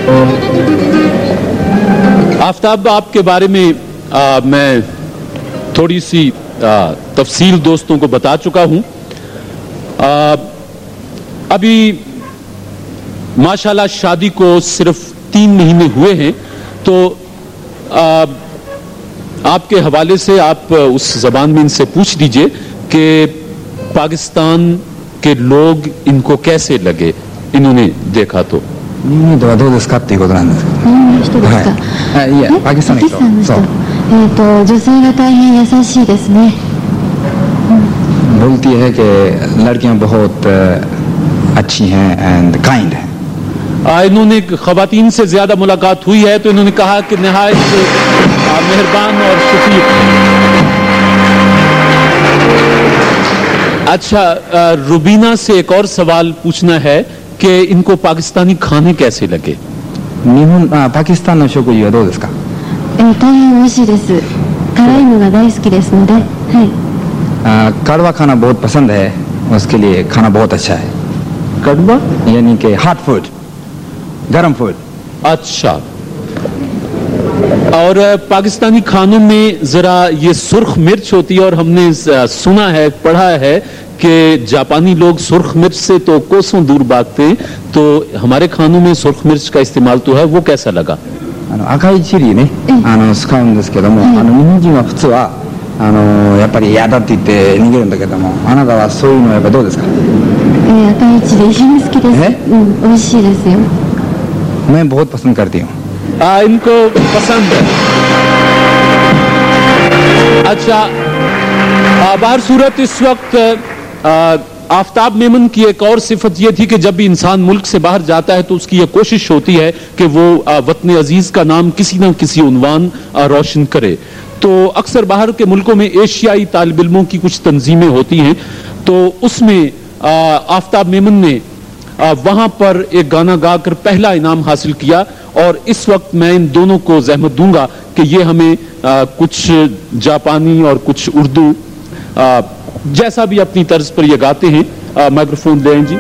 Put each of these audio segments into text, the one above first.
آفتاب آپ کے بارے میں میں تھوڑی سی تفصیل دوستوں کو بتا چکا ہوں. ابھی ماشاءاللہ شادی کو صرف 3 مہینے ہوئے ہیں, تو آپ کے حوالے سے آپ اس زبان میں ان سے پوچھ دیجئے کہ پاکستان کے لوگ ان کو کیسے لگے, انہوں نے دیکھا تو. どうですかっていうことなんですけど。はい。いや、パキスタンの人。そう。 女性が大変優しいですね。 بولتی ہے کہ لڑکیاں بہت اچھی ہیں اینڈ کائنڈ ہیں. انہوں نے خواتین سے زیادہ ملاقات ہوئی ہے تو انہوں نے کہا کہ نہایت مہربان اور شفیق. اچھا, روبینہ سے ایک اور سوال پوچھنا ہے کہ ان کو پاکستانی کھانے کیسے لگے. パキスタンの食事はどうですか。 大変美味しいです。辛いのが大好きですので。はい。 کڑوا کھانا بہت پسند ہے, اس کے لیے کھانا بہت اچھا ہے. کڑوا یعنی کہ ہاٹ فوڈ, گرم فوڈ. اچھا, اور پاکستانی کھانوں میں ذرا یہ سرخ مرچ ہوتی ہے, اور ہم نے سنا ہے, پڑھا ہے کہ جاپانی لوگ سرخ مرچ سے تو کوسوں دور بھاگتے ہیں, تو ہمارے کھانوں میں سرخ مرچ کا استعمال تو ہے, وہ کیسا لگا. 赤いチリね、使うんですけども、日本人は普通はやっぱり嫌だって言って逃げるんだけども、あなたはそういうのはやっぱどうですか。 赤いチリ好きです。美味しいですよ。 میں بہت پسند کرتی ہوں. ان کو پسند ہے. اچھا, بہر صورت اس وقت آفتاب میمن کی ایک اور صفت یہ تھی کہ جب بھی انسان ملک سے باہر جاتا ہے تو اس کی یہ کوشش ہوتی ہے کہ وہ وطن عزیز کا نام کسی نہ کسی عنوان روشن کرے. تو اکثر باہر کے ملکوں میں ایشیائی طالب علموں کی کچھ تنظیمیں ہوتی ہیں, تو اس میں آفتاب میمن نے وہاں پر ایک گانا گا کر پہلا انعام حاصل کیا, اور اس وقت میں ان دونوں کو زحمت دوں گا کہ یہ ہمیں کچھ جاپانی اور کچھ اردو جیسا بھی اپنی طرز پر یہ گاتے ہیں. مائکروفون لیں جی.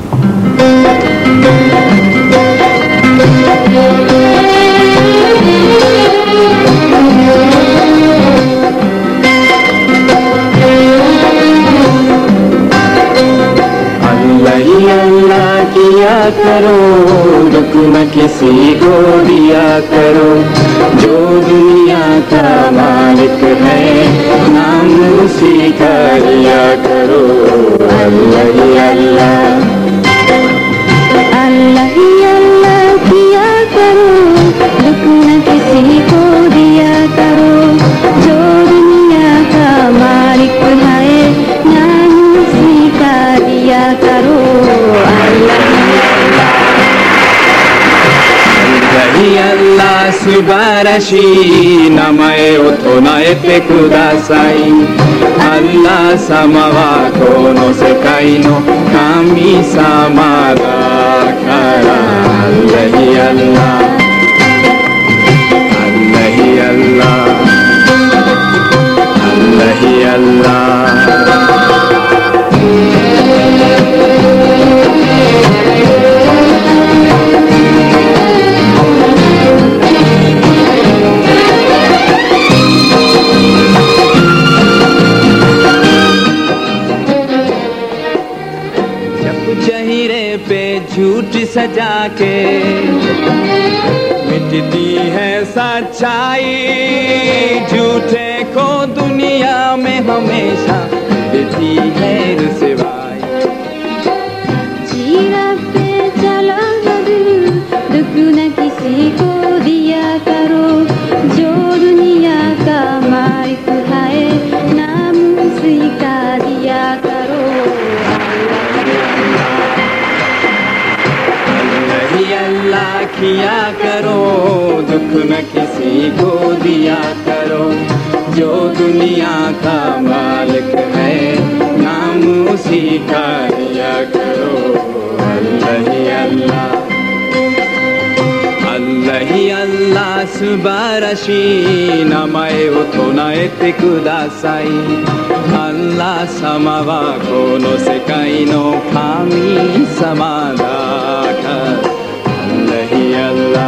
اللہ کیا کرو, دکھ نہ کسی کو دیا کرو, جو دنیا کا مالک ہے نام اسی کا لیا کرو. اللہ ہی اللہ, اللہ ہی اللہ کیا کرو, دکھ نہ کسی کو دیا کرو, جو دنیا کا مالک ہے نام اسی کا لیا کرو. اللہ素晴らしい名前を唱えてください。アッラー様はこの世界の神様だから。アッラヒアッラー、アッラヒアッラー、アッラヒアッラー。چہرے پہ جھوٹ سجا کے مٹتی ہے سچائی, جھوٹے کو دنیا میں ہمیشہ دیتی ہے رسوائی. جیرا پہ چلا دل, دکھ نہ کسی کو دیا کرو, جو دنیا کا مالک ہے نام اسی کا دیا کرو. اللہ کیا کرو, دکھ نہ کسی کو دیا کرو, جو دنیا کا مالک ہے نام اسی کا لیا کرو. اللہ ہی اللہ, اللہ ہی اللہ素晴らしい名前を唱えてください。アッラー様はこの世界の神様だから。اللہ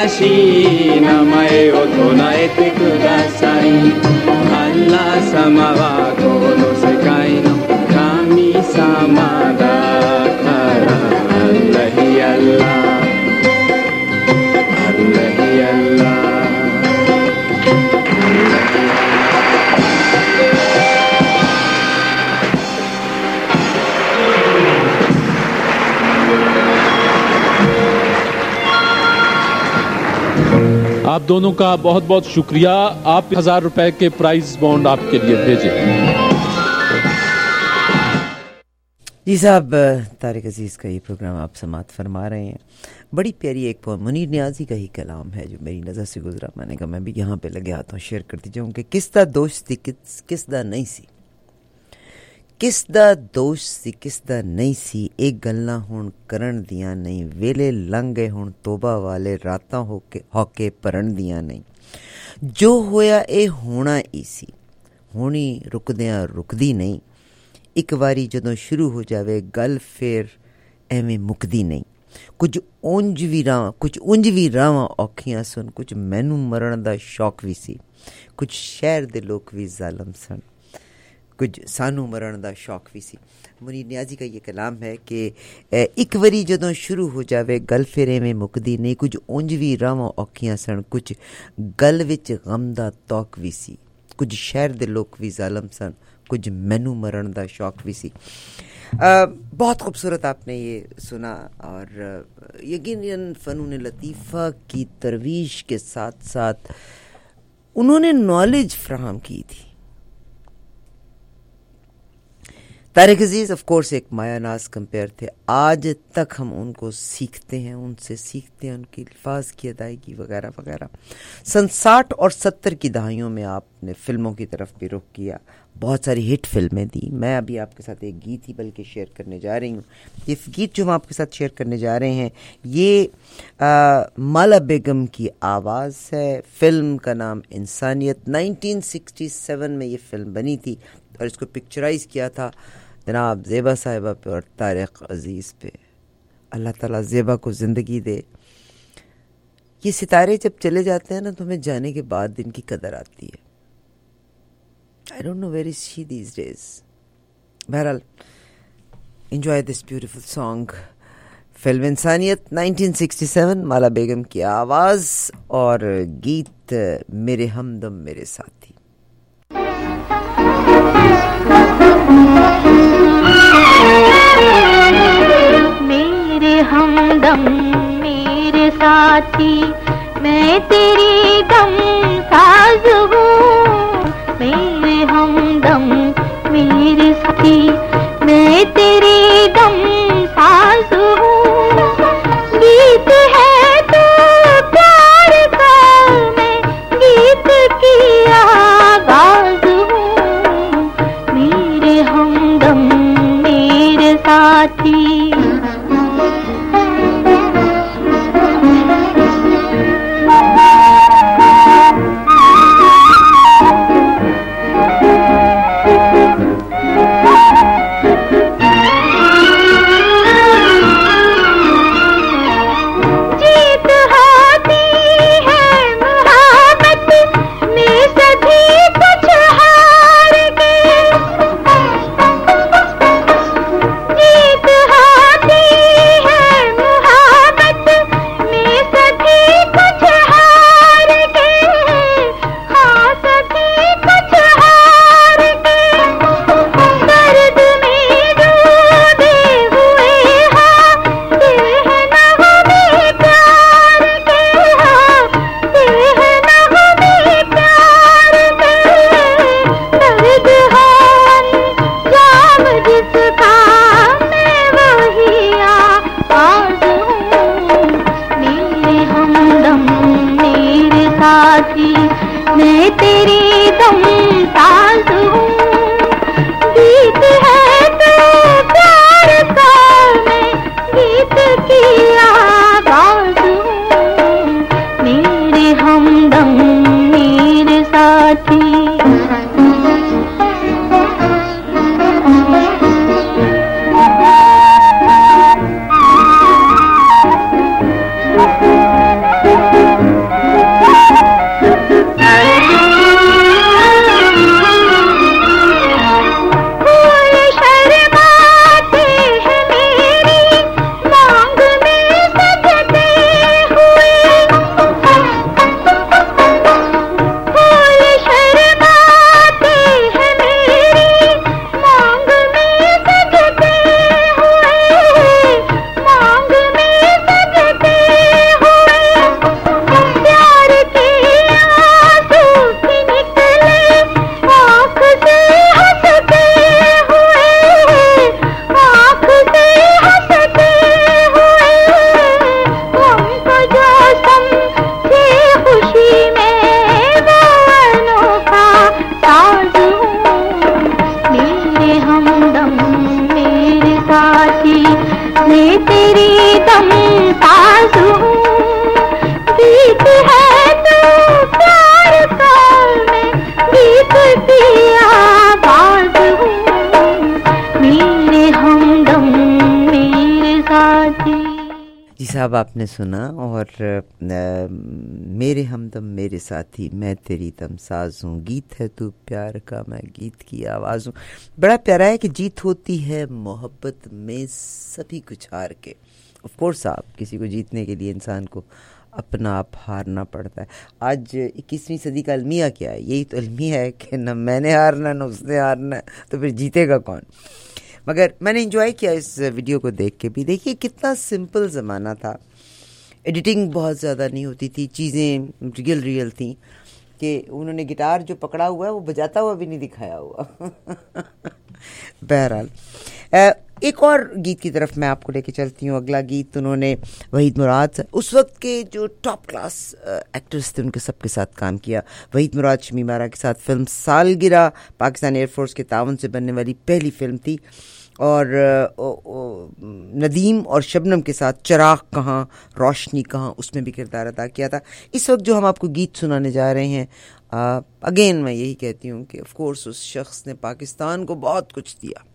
らしい名前を唱えてください。アッラー様はこの世界の神様だから。アッラヒアッラアッラヒアッラ。 आप दोनों का बहुत बहुत शुक्रिया। आप 1000 रुपए के प्राइज बॉन्ड आपके लिए भेजे। जी साहब, तारिक अजीज़ का ये प्रोग्राम आप समात फरमा रहे हैं। बड़ी प्यारी एक पोएम मुनीर नियाज़ी का ही कलाम है जो मेरी नज़र से गुजरा। मैंने कहा मैं भी यहाँ पे लगे हाथों शेयर करती जाऊँ कि किसदा दोस्ती किसदा नहीं सी, किसदा दोस्ती किसदा नहीं सी, एक गल्लां हुण करन दियां नहीं, वेले लंघ गए हुण तोबा वाले, रातां होके भरन दियां नहीं। जो होया ए होना ही सी, होनी रुकदियां रुकदी नहीं, एक वारी जदों शुरू हो जावे गल फिर एवें मुकदी नहीं। कुछ उंज भी रावां औखियां सुन, कुछ मैनू मरण दा शौक भी सी, कुछ शहर दे लोग भी जालम सन, कुछ सानू मरण दा शौक भी सी। मुनीर नियाज़ी का ये कलाम है कि एक वरी जदों शुरू हो जावे गल फिर एवें मुकदी नहीं, कुछ उंज भी रावां औखियां सन, कुछ गल विच गम दा तौक भी सी, कुछ शहर दे लोग भी जालम सन, कुछ मैनू मरण दा शौक भी सी। बहुत खूबसूरत आपने ये सुना और यकीनन फ़नून लतीफ़ा की तरवीश के साथ साथ उन्होंने नॉलेज फ्राहम की थी। तारिक अजीज़ ऑफ कोर्स एक माया नाज कंपेयर थे, आज तक हम उनको सीखते हैं, उनसे सीखते हैं, उनकी अल्फाज की अदायगी वगैरह वगैरह। सन 60 और 70 की दहाइयों में आपने फ़िल्मों की तरफ भी रुख किया, बहुत सारी हिट फिल्में दी। मैं अभी आपके साथ एक गीत ही बल्कि शेयर करने जा रही हूँ। ये गीत जो हम आपके साथ शेयर करने जा रहे हैं ये माला बेगम की आवाज़ है। फ़िल्म का नाम इंसानियत, 1967 में ये फ़िल्म बनी थी और इसको पिक्चराइज़ किया था जनाब ज़ेबा साहिबा पे और तारिक अजीज़ पे। अल्लाह ताला ज़ेबा को ज़िंदगी दे। ये सितारे जब चले जाते हैं ना तो हमें जाने के बाद इनकी कदर आती है। I don't know where is she these days. बहरहाल enjoy this beautiful song. Film Insaniyat 1967, माला बेगम की आवाज़ और गीत मेरे हमदम मेरे साथी। मेरे हमदम मेरे साथी, मैं तेरी गम साज हूँ। मेरे हमदम मेरे साथी, मैं तेरी गम साज हूँ। गीत है तो प्यार का, मैं गीत की आवाज़ हूँ। मेरे हमदम मेरे साथी। जीत साज हूँ, गीत है तो प्यार का मैं गीत की आवाज हूँ, मेरे हमदम मेरे साथी। जी साहब, आपने सुना और मेरे हमदम मेरे साथी, मैं तेरी तमसाज हूँ, गीत है तू प्यार का मैं गीत की आवाज़ हूँ। बड़ा प्यारा है कि जीत होती है मोहब्बत में सभी कुछ हार के। ऑफ कोर्स साहब, किसी को जीतने के लिए इंसान को अपना आप हारना पड़ता है। आज 21वीं सदी का अलमिया क्या है? यही तो अलमिया है कि न मैंने हारना न उसने हारना, तो फिर जीतेगा कौन? मगर मैंने एंजॉय किया इस वीडियो को देख के भी। देखिए कितना सिंपल ज़माना था, एडिटिंग बहुत ज़्यादा नहीं होती थी, चीज़ें रियल थी कि उन्होंने गिटार जो पकड़ा हुआ है वो बजाता हुआ भी नहीं दिखाया हुआ। बहरहाल एक और गीत की तरफ मैं आपको लेके चलती हूँ। अगला गीत उन्होंने वहीद मुराद, उस वक्त के जो टॉप क्लास एक्टर्स थे उनके सबके साथ काम किया। वहीद मुराद शमीमारा के साथ फिल्म सालगिरह पाकिस्तान एयरफोर्स के तावन से बनने वाली पहली फिल्म थी, और नदीम और शबनम के साथ चिराग कहाँ रोशनी कहाँ उसमें भी किरदार अदा किया था। इस वक्त जो हम आपको गीत सुनाने जा रहे हैं, अगेन मैं यही कहती हूँ कि ऑफ कोर्स उस शख्स ने पाकिस्तान को बहुत कुछ दिया।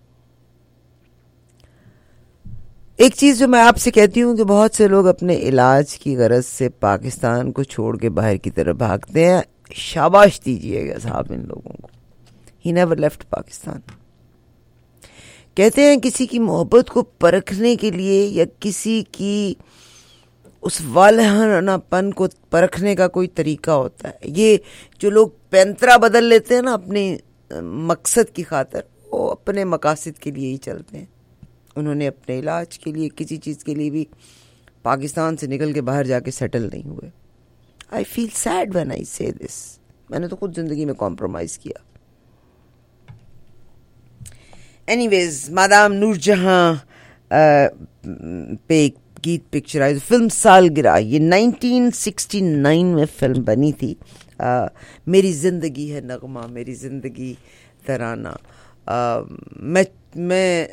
एक चीज़ जो मैं आपसे कहती हूँ कि बहुत से लोग अपने इलाज की गरज से पाकिस्तान को छोड़ के बाहर की तरफ भागते हैं। शाबाश दीजिएगा साहब इन लोगों को। He never left Pakistan. कहते हैं किसी की मोहब्बत को परखने के लिए या किसी की उस वालहानापन को परखने का कोई तरीका होता है। ये जो लोग पैंतरा बदल लेते हैं ना अपने मकसद की खातिर, वो अपने मकासद के लिए ही चलते हैं। उन्होंने अपने इलाज के लिए किसी चीज़ के लिए भी पाकिस्तान से निकल के बाहर जाके सेटल नहीं हुए। I feel sad when I say this. मैंने तो खुद ज़िंदगी में कॉम्प्रोमाइज़ किया। एनीवेज, मादाम नूरजहां पे एक गीत पिक्चराइज फिल्म सालगिरह, ये 1969 में फिल्म बनी थी। मेरी ज़िंदगी है नगमा, मेरी ज़िंदगी तराना, मैं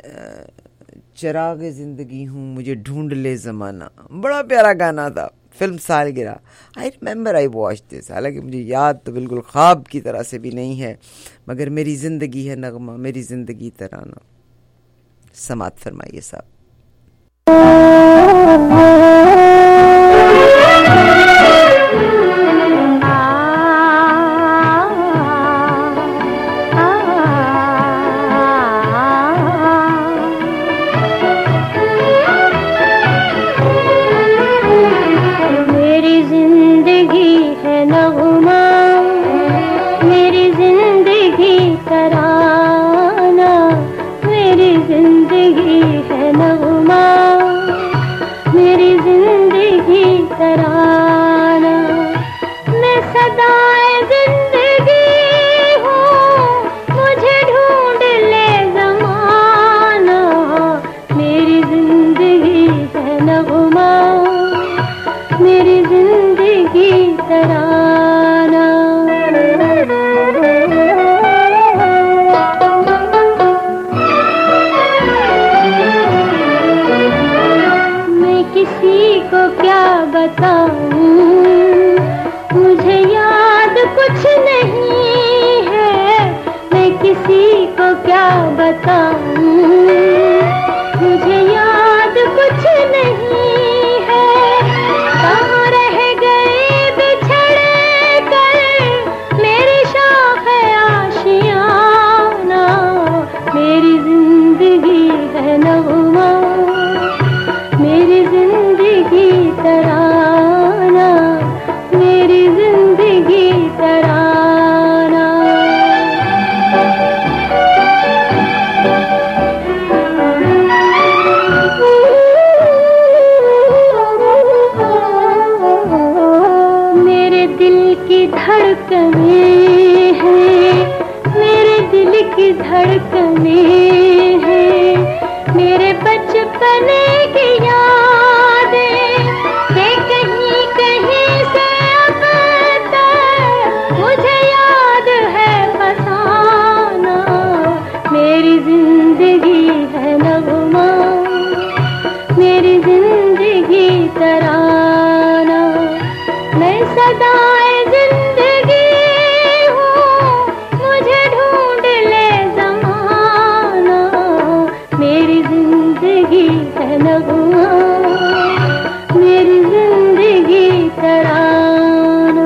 चिराग ज़िंदगी हूँ, मुझे ढूंढ ले ज़माना। बड़ा प्यारा गाना था, film Salgirah. I remember I watch this. हालांकि मुझे याद तो बिल्कुल ख्वाब की तरह से भी नहीं है, मगर मेरी ज़िंदगी है नगमा, मेरी ज़िंदगी तराना। समात फरमाइए साहब। मेरी जिंदगी नगमा मेरी जिंदगी तराना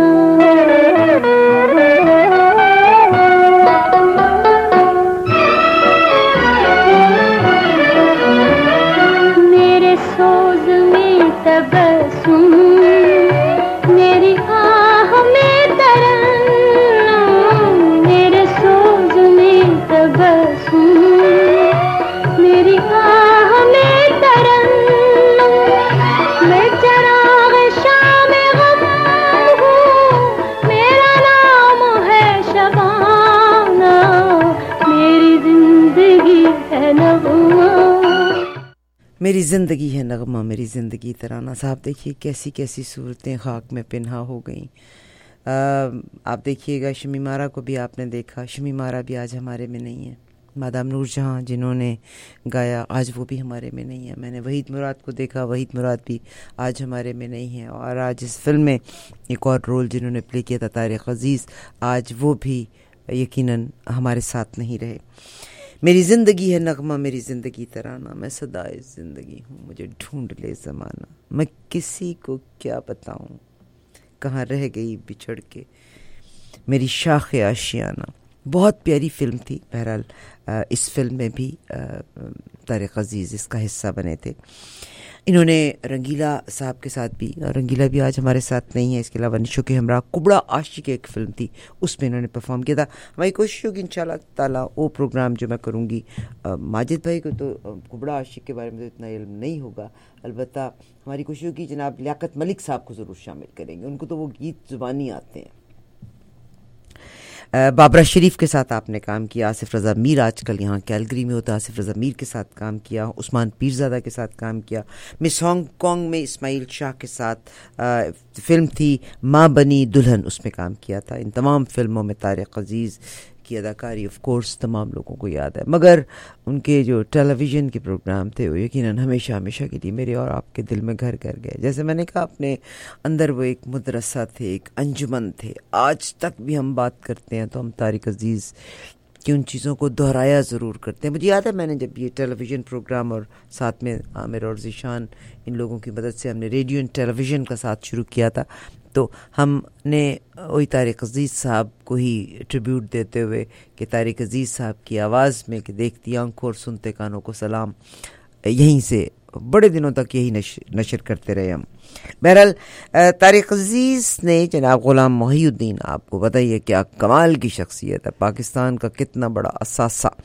मेरे सोज में तबस्सुम मेरी आह में तरन्नुम मेरे सोज में तबस्सुम मेरी आह में तरन्नुम मैं चराग़ शाम गम हूँ मेरा नाम है शबाना मेरी जिंदगी है नगमा मेरी ज़िंदगी है नगमा मेरी ज़िंदगी तराना। साहब देखिए कैसी कैसी सूरतें खाक में पिन्हा हो गईं। आप देखिएगा शमीमारा को भी आपने देखा, शमीमारा भी आज हमारे में नहीं है। मादाम नूरजहां जिन्होंने गाया आज वो भी हमारे में नहीं है। मैंने वहीद मुराद को देखा, वहीद मुराद भी आज हमारे में नहीं है। और आज इस फिल्म में एक और रोल जिन्होंने प्ले किया था तारिक अजीज़, आज वो भी यकीनन हमारे साथ नहीं रहे। मेरी ज़िंदगी है नगमा मेरी ज़िंदगी तराना मैं सदाए ज़िंदगी हूँ मुझे ढूंढ ले ज़माना मैं किसी को क्या बताऊँ कहाँ रह गई बिछड़ के मेरी शाख आशियाना। बहुत प्यारी फिल्म थी। बहरहाल इस फिल्म में भी तारिक अजीज़ इसका हिस्सा बने थे। इन्होंने रंगीला साहब के साथ भी, रंगीला भी आज हमारे साथ नहीं है, इसके अलावा निशो के हमरा कुबड़ा आशिक एक फ़िल्म थी उसमें इन्होंने परफॉर्म किया था। हमारी कोशिश होगी इंशाल्लाह ताला वो प्रोग्राम जो मैं करूँगी। माजिद भाई को तो कुबड़ा आशिक के बारे में तो इतना इल्म नहीं होगा, अलबत्ता हमारी कोशिश होगी जनाब लियाकत मलिक साहब को ज़रूर शामिल करेंगे, उनको तो वो गीत ज़ुबानी आते हैं। बाबरा शरीफ के साथ आपने काम किया, आसिफ रज़ा मीर आजकल यहाँ कैलगरी में होता है, आसिफ रज़ा मीर के साथ काम किया, उस्मान पीरज़ादा के साथ काम किया। मिस हांगकॉन्ग में इस्माइल शाह के साथ फ़िल्म थी माँ बनी दुल्हन, उसमें काम किया था। इन तमाम फ़िल्मों में तारिक अजीज़ की अदाकारी ऑफ कोर्स तमाम लोगों को याद है, मगर उनके जो टेलीविज़न के प्रोग्राम थे वो यकीनन हमेशा हमेशा के लिए मेरे और आपके दिल में घर कर गए। जैसे मैंने कहा अपने अंदर वो एक मदरसा थे, एक अंजुमन थे। आज तक भी हम बात करते हैं तो हम तारिक अजीज़ की उन चीज़ों को दोहराया ज़रूर करते हैं। मुझे याद है मैंने जब ये टेलीविज़न प्रोग्राम और साथ में आमिर और ज़ीशान इन लोगों की मदद से हमने रेडियो एंड टेलीविज़न का साथ शुरू किया था, तो हमने वही तारिक अजीज़ साहब को ही ट्रिब्यूट देते हुए कि तारिक अजीज़ साहब की आवाज़ में कि देखती आंखों और सुनते कानों को सलाम, यहीं से बड़े दिनों तक यही नशर करते रहे हम। बहरहाल तारिक अजीज़ ने जनाब ग़ुलाम मोहिउद्दीन, आपको बताइए क्या कमाल की शख्सियत है, पाकिस्तान का कितना बड़ा असासा।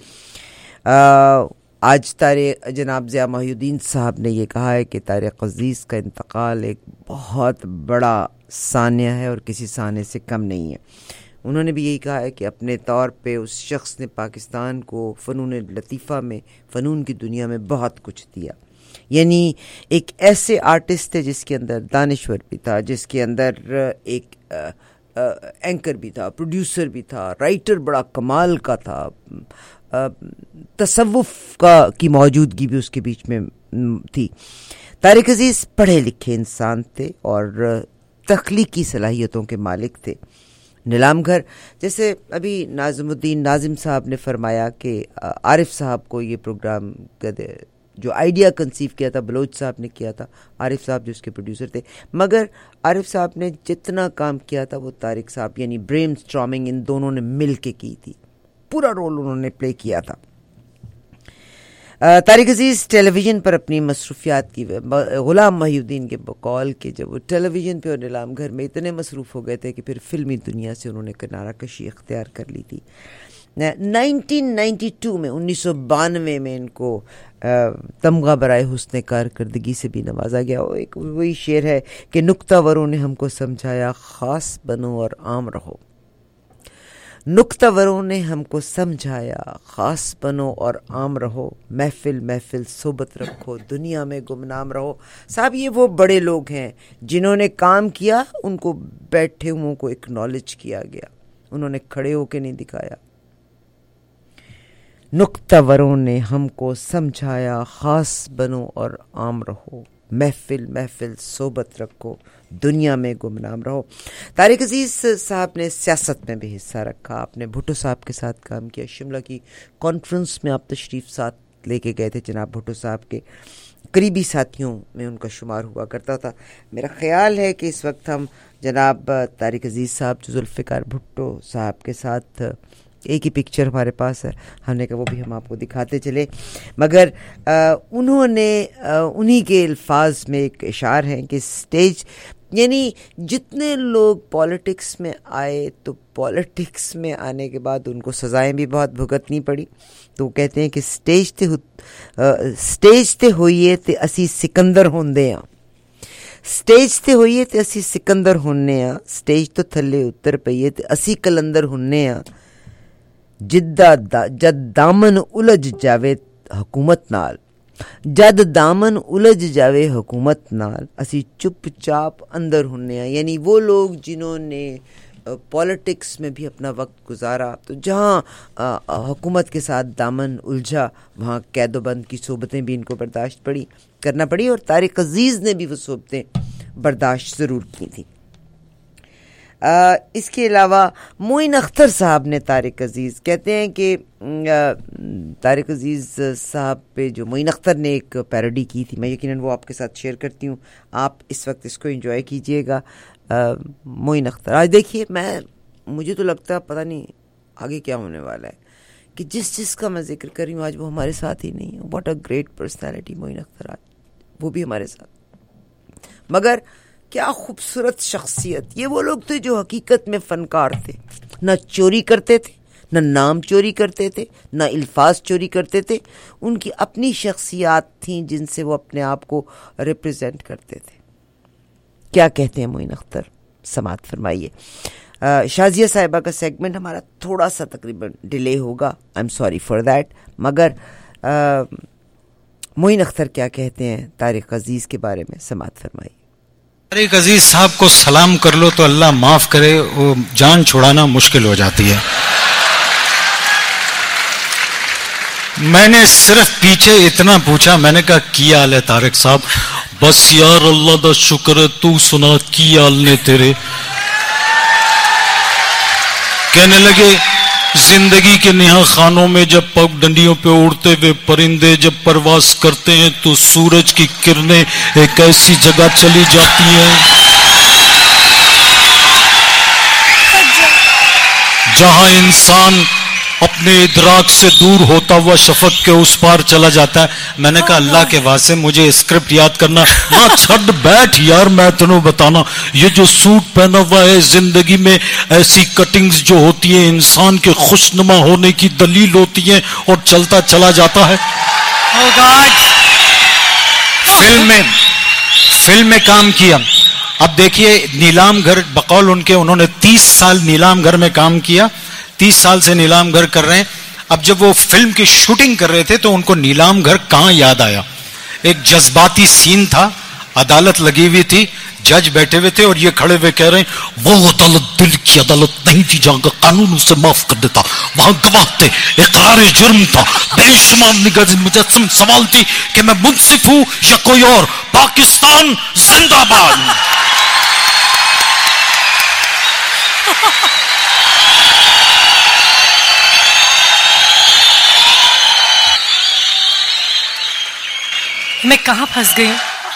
आज जनाब ज़िया मोहिउद्दीन साहब ने ये कहा है कि तारिक अजीज़ का इंतकाल एक बहुत बड़ा सानिया है और किसी साने से कम नहीं है। उन्होंने भी यही कहा है कि अपने तौर पे उस शख्स ने पाकिस्तान को फ़नून लतीफ़ा में, फ़नून की दुनिया में बहुत कुछ दिया। यानी एक ऐसे आर्टिस्ट थे जिसके अंदर दानिश्वर भी था, जिसके अंदर एक एंकर भी था, प्रोड्यूसर भी था, राइटर बड़ा कमाल का था, तसव्वुफ़ की मौजूदगी भी उसके बीच में थी। तारिक अजीज़ पढ़े लिखे इंसान थे और तख्लीकी सलाहियतों के मालिक थे। नीलाम घर, जैसे अभी नाज़िमुद्दीन नाज़िम साहब ने फरमाया कि आरिफ साहब को ये प्रोग्राम जो आइडिया कंसीव किया था बलोच साहब ने किया था, आरिफ साहब जो उसके प्रोड्यूसर थे, मगर आरिफ साहब ने जितना काम किया था वो तारिक साहब यानी ब्रेन स्टॉर्मिंग इन दोनों ने मिल के की थी, पूरा रोल उन्होंने प्ले किया था। तारिक अजीज़ टेलीविज़न पर अपनी मसरूफियात की, ग़ुलाम मोहिउद्दीन के बकौल के जब वो टेलीविज़न पे और नीलाम घर में इतने मसरूफ़ हो गए थे कि फिर फिल्मी दुनिया से उन्होंने किनारा कशी इख्तियार कर ली थी। 1992 में 1992 में इनको तमगा बराए हुस्न कारकर्दगी से भी नवाजा गया। वो एक वही शेर है कि नुक्तावरों ने हमको समझाया ख़ास बनो और आम रहो, नुक्तावरों ने हमको समझाया ख़ास बनो और आम रहो, महफिल महफिल सोबत रखो, दुनिया में गुमनाम रहो। साहब ये वो बड़े लोग हैं जिन्होंने काम किया, उनको बैठे हुओं को एक्नॉलेज किया गया, उन्होंने खड़े होके नहीं दिखाया। नुक्तावरों ने हमको समझाया ख़ास बनो और आम रहो, महफिल महफिल सोबत रखो, दुनिया में गुमनाम रहो। तारिक अजीज़ साहब ने सियासत में भी हिस्सा रखा, आपने भुट्टो साहब के साथ काम किया, शिमला की कॉन्फ्रेंस में आप तशरीफ़ साथ लेके गए थे जनाब भुट्टो साहब के, قریبی ساتھیوں میں ان کا شمار ہوا کرتا تھا. میرا خیال ہے کہ اس وقت ہم جناب طارق عزیز صاحب جو ذوالفقار بھٹو صاحب کے ساتھ ایک ہی پکچر ہمارے پاس ہے, ہم نے کہا وہ بھی ہم آپ کو دکھاتے چلے, مگر انہوں نے انہی کے الفاظ میں ایک اشعار ہیں کہ اسٹیج یعنی جتنے لوگ پالیٹکس میں آئے تو پالیٹکس میں آنے کے بعد ان کو سزائیں بھی بہت بھگتنی پڑی. تو وہ کہتے ہیں کہ سٹیج تے ہوئیے تے اسی سکندر ہوندے ہاں, سٹیج تے ہوئیے تے اسی سکندر ہونے ہاں, سٹیج تو تھلے اتر پئیے تے اسی کلندر ہونے ہاں, جد دامن الجھ جاوے حکومت نال, جد دامن الجھ جاوے حکومت نال اسی چپ چاپ اندر ہونے ہاں. یعنی وہ لوگ جنہوں نے پالیٹکس میں بھی اپنا وقت گزارا, تو جہاں حکومت کے ساتھ دامن الجھا وہاں قید و بند کی صحبتیں بھی ان کو برداشت کرنا پڑی, اور طارق عزیز نے بھی وہ صحبتیں برداشت ضرور کی تھیں. اس کے علاوہ معین اختر صاحب نے طارق عزیز کہتے ہیں کہ طارق عزیز صاحب پہ جو معین اختر نے ایک پیروڈی کی تھی, میں یقیناً وہ آپ کے ساتھ شیئر کرتی ہوں, آپ اس وقت اس کو انجوائے کیجئے گا. معین اختر آج دیکھیے, مجھے تو لگتا ہے پتہ نہیں آگے کیا ہونے والا ہے کہ جس کا میں ذکر کر رہی ہوں آج وہ ہمارے ساتھ ہی نہیں ہے. What a great personality Moin Akhtar, آج وہ بھی ہمارے ساتھ, مگر کیا خوبصورت شخصیت. یہ وہ لوگ تھے جو حقیقت میں فنکار تھے, نہ چوری کرتے تھے, نہ نام چوری کرتے تھے, نہ الفاظ چوری کرتے تھے. ان کی اپنی شخصیات تھیں جن سے وہ اپنے آپ کو ریپریزنٹ کرتے تھے. کیا کہتے ہیں معین اختر, سماعت فرمائیے. شازیہ صاحبہ کا سیگمنٹ ہمارا تھوڑا سا تقریباً ڈیلے ہوگا, I am sorry for that, مگر معین اختر کیا کہتے ہیں طارق عزیز کے بارے میں, سماعت فرمائیے. طارق عزیز صاحب کو سلام کر لو تو اللہ معاف کرے, وہ جان چھڑانا مشکل ہو جاتی ہے. میں نے صرف پیچھے اتنا پوچھا, میں نے کہا کی حال ہے طارق صاحب؟ بس یار اللہ دا شکر ہے, تو سنا کی حال نے تیرے؟ کہنے لگے زندگی کے نہا خانوں میں جب پگ ڈنڈیوں پہ اڑتے ہوئے پرندے جب پرواز کرتے ہیں تو سورج کی کرنیں ایک ایسی جگہ چلی جاتی ہیں جہاں انسان اپنے ادراک سے دور ہوتا ہوا شفق کے اس پار چلا جاتا ہے. میں نے کہا اللہ کے واسطے مجھے اسکرپٹ یاد کرنا. ہاں چھڈ بیٹھ یار, میں تنوں بتانا, یہ جو سوٹ پہنا ہوا ہے زندگی میں ایسی کٹنگز جو ہوتی ہیں انسان کے خوشنما ہونے کی دلیل ہوتی ہیں, اور چلتا چلا جاتا ہے. فلم میں کام کیا. اب دیکھیے نیلام گھر بقول ان کے, انہوں نے 30 سال نیلام گھر میں کام کیا, 30 سال سے نیلام گھر کر رہے ہیں. اب جب وہ فلم کی شوٹنگ کر رہے تھے تو ان کو نیلام گھر کہاں یاد آیا. ایک جذباتی سین تھا, عدالت لگی ہوئی تھی, جج بیٹھے ہوئے تھے اور یہ کھڑے ہوئے کہہ رہے ہیں وہ عدالت دل کی عدالت نہیں تھی جہاں کا قانون اسے معاف کر دیتا, وہاں گواہ تھے, اقرار جرم تھا, بے شمار مجسم سوال تھی کہ میں منصف ہوں یا کوئی اور. پاکستان زندہ باد. میں کہاں پھنس گئی.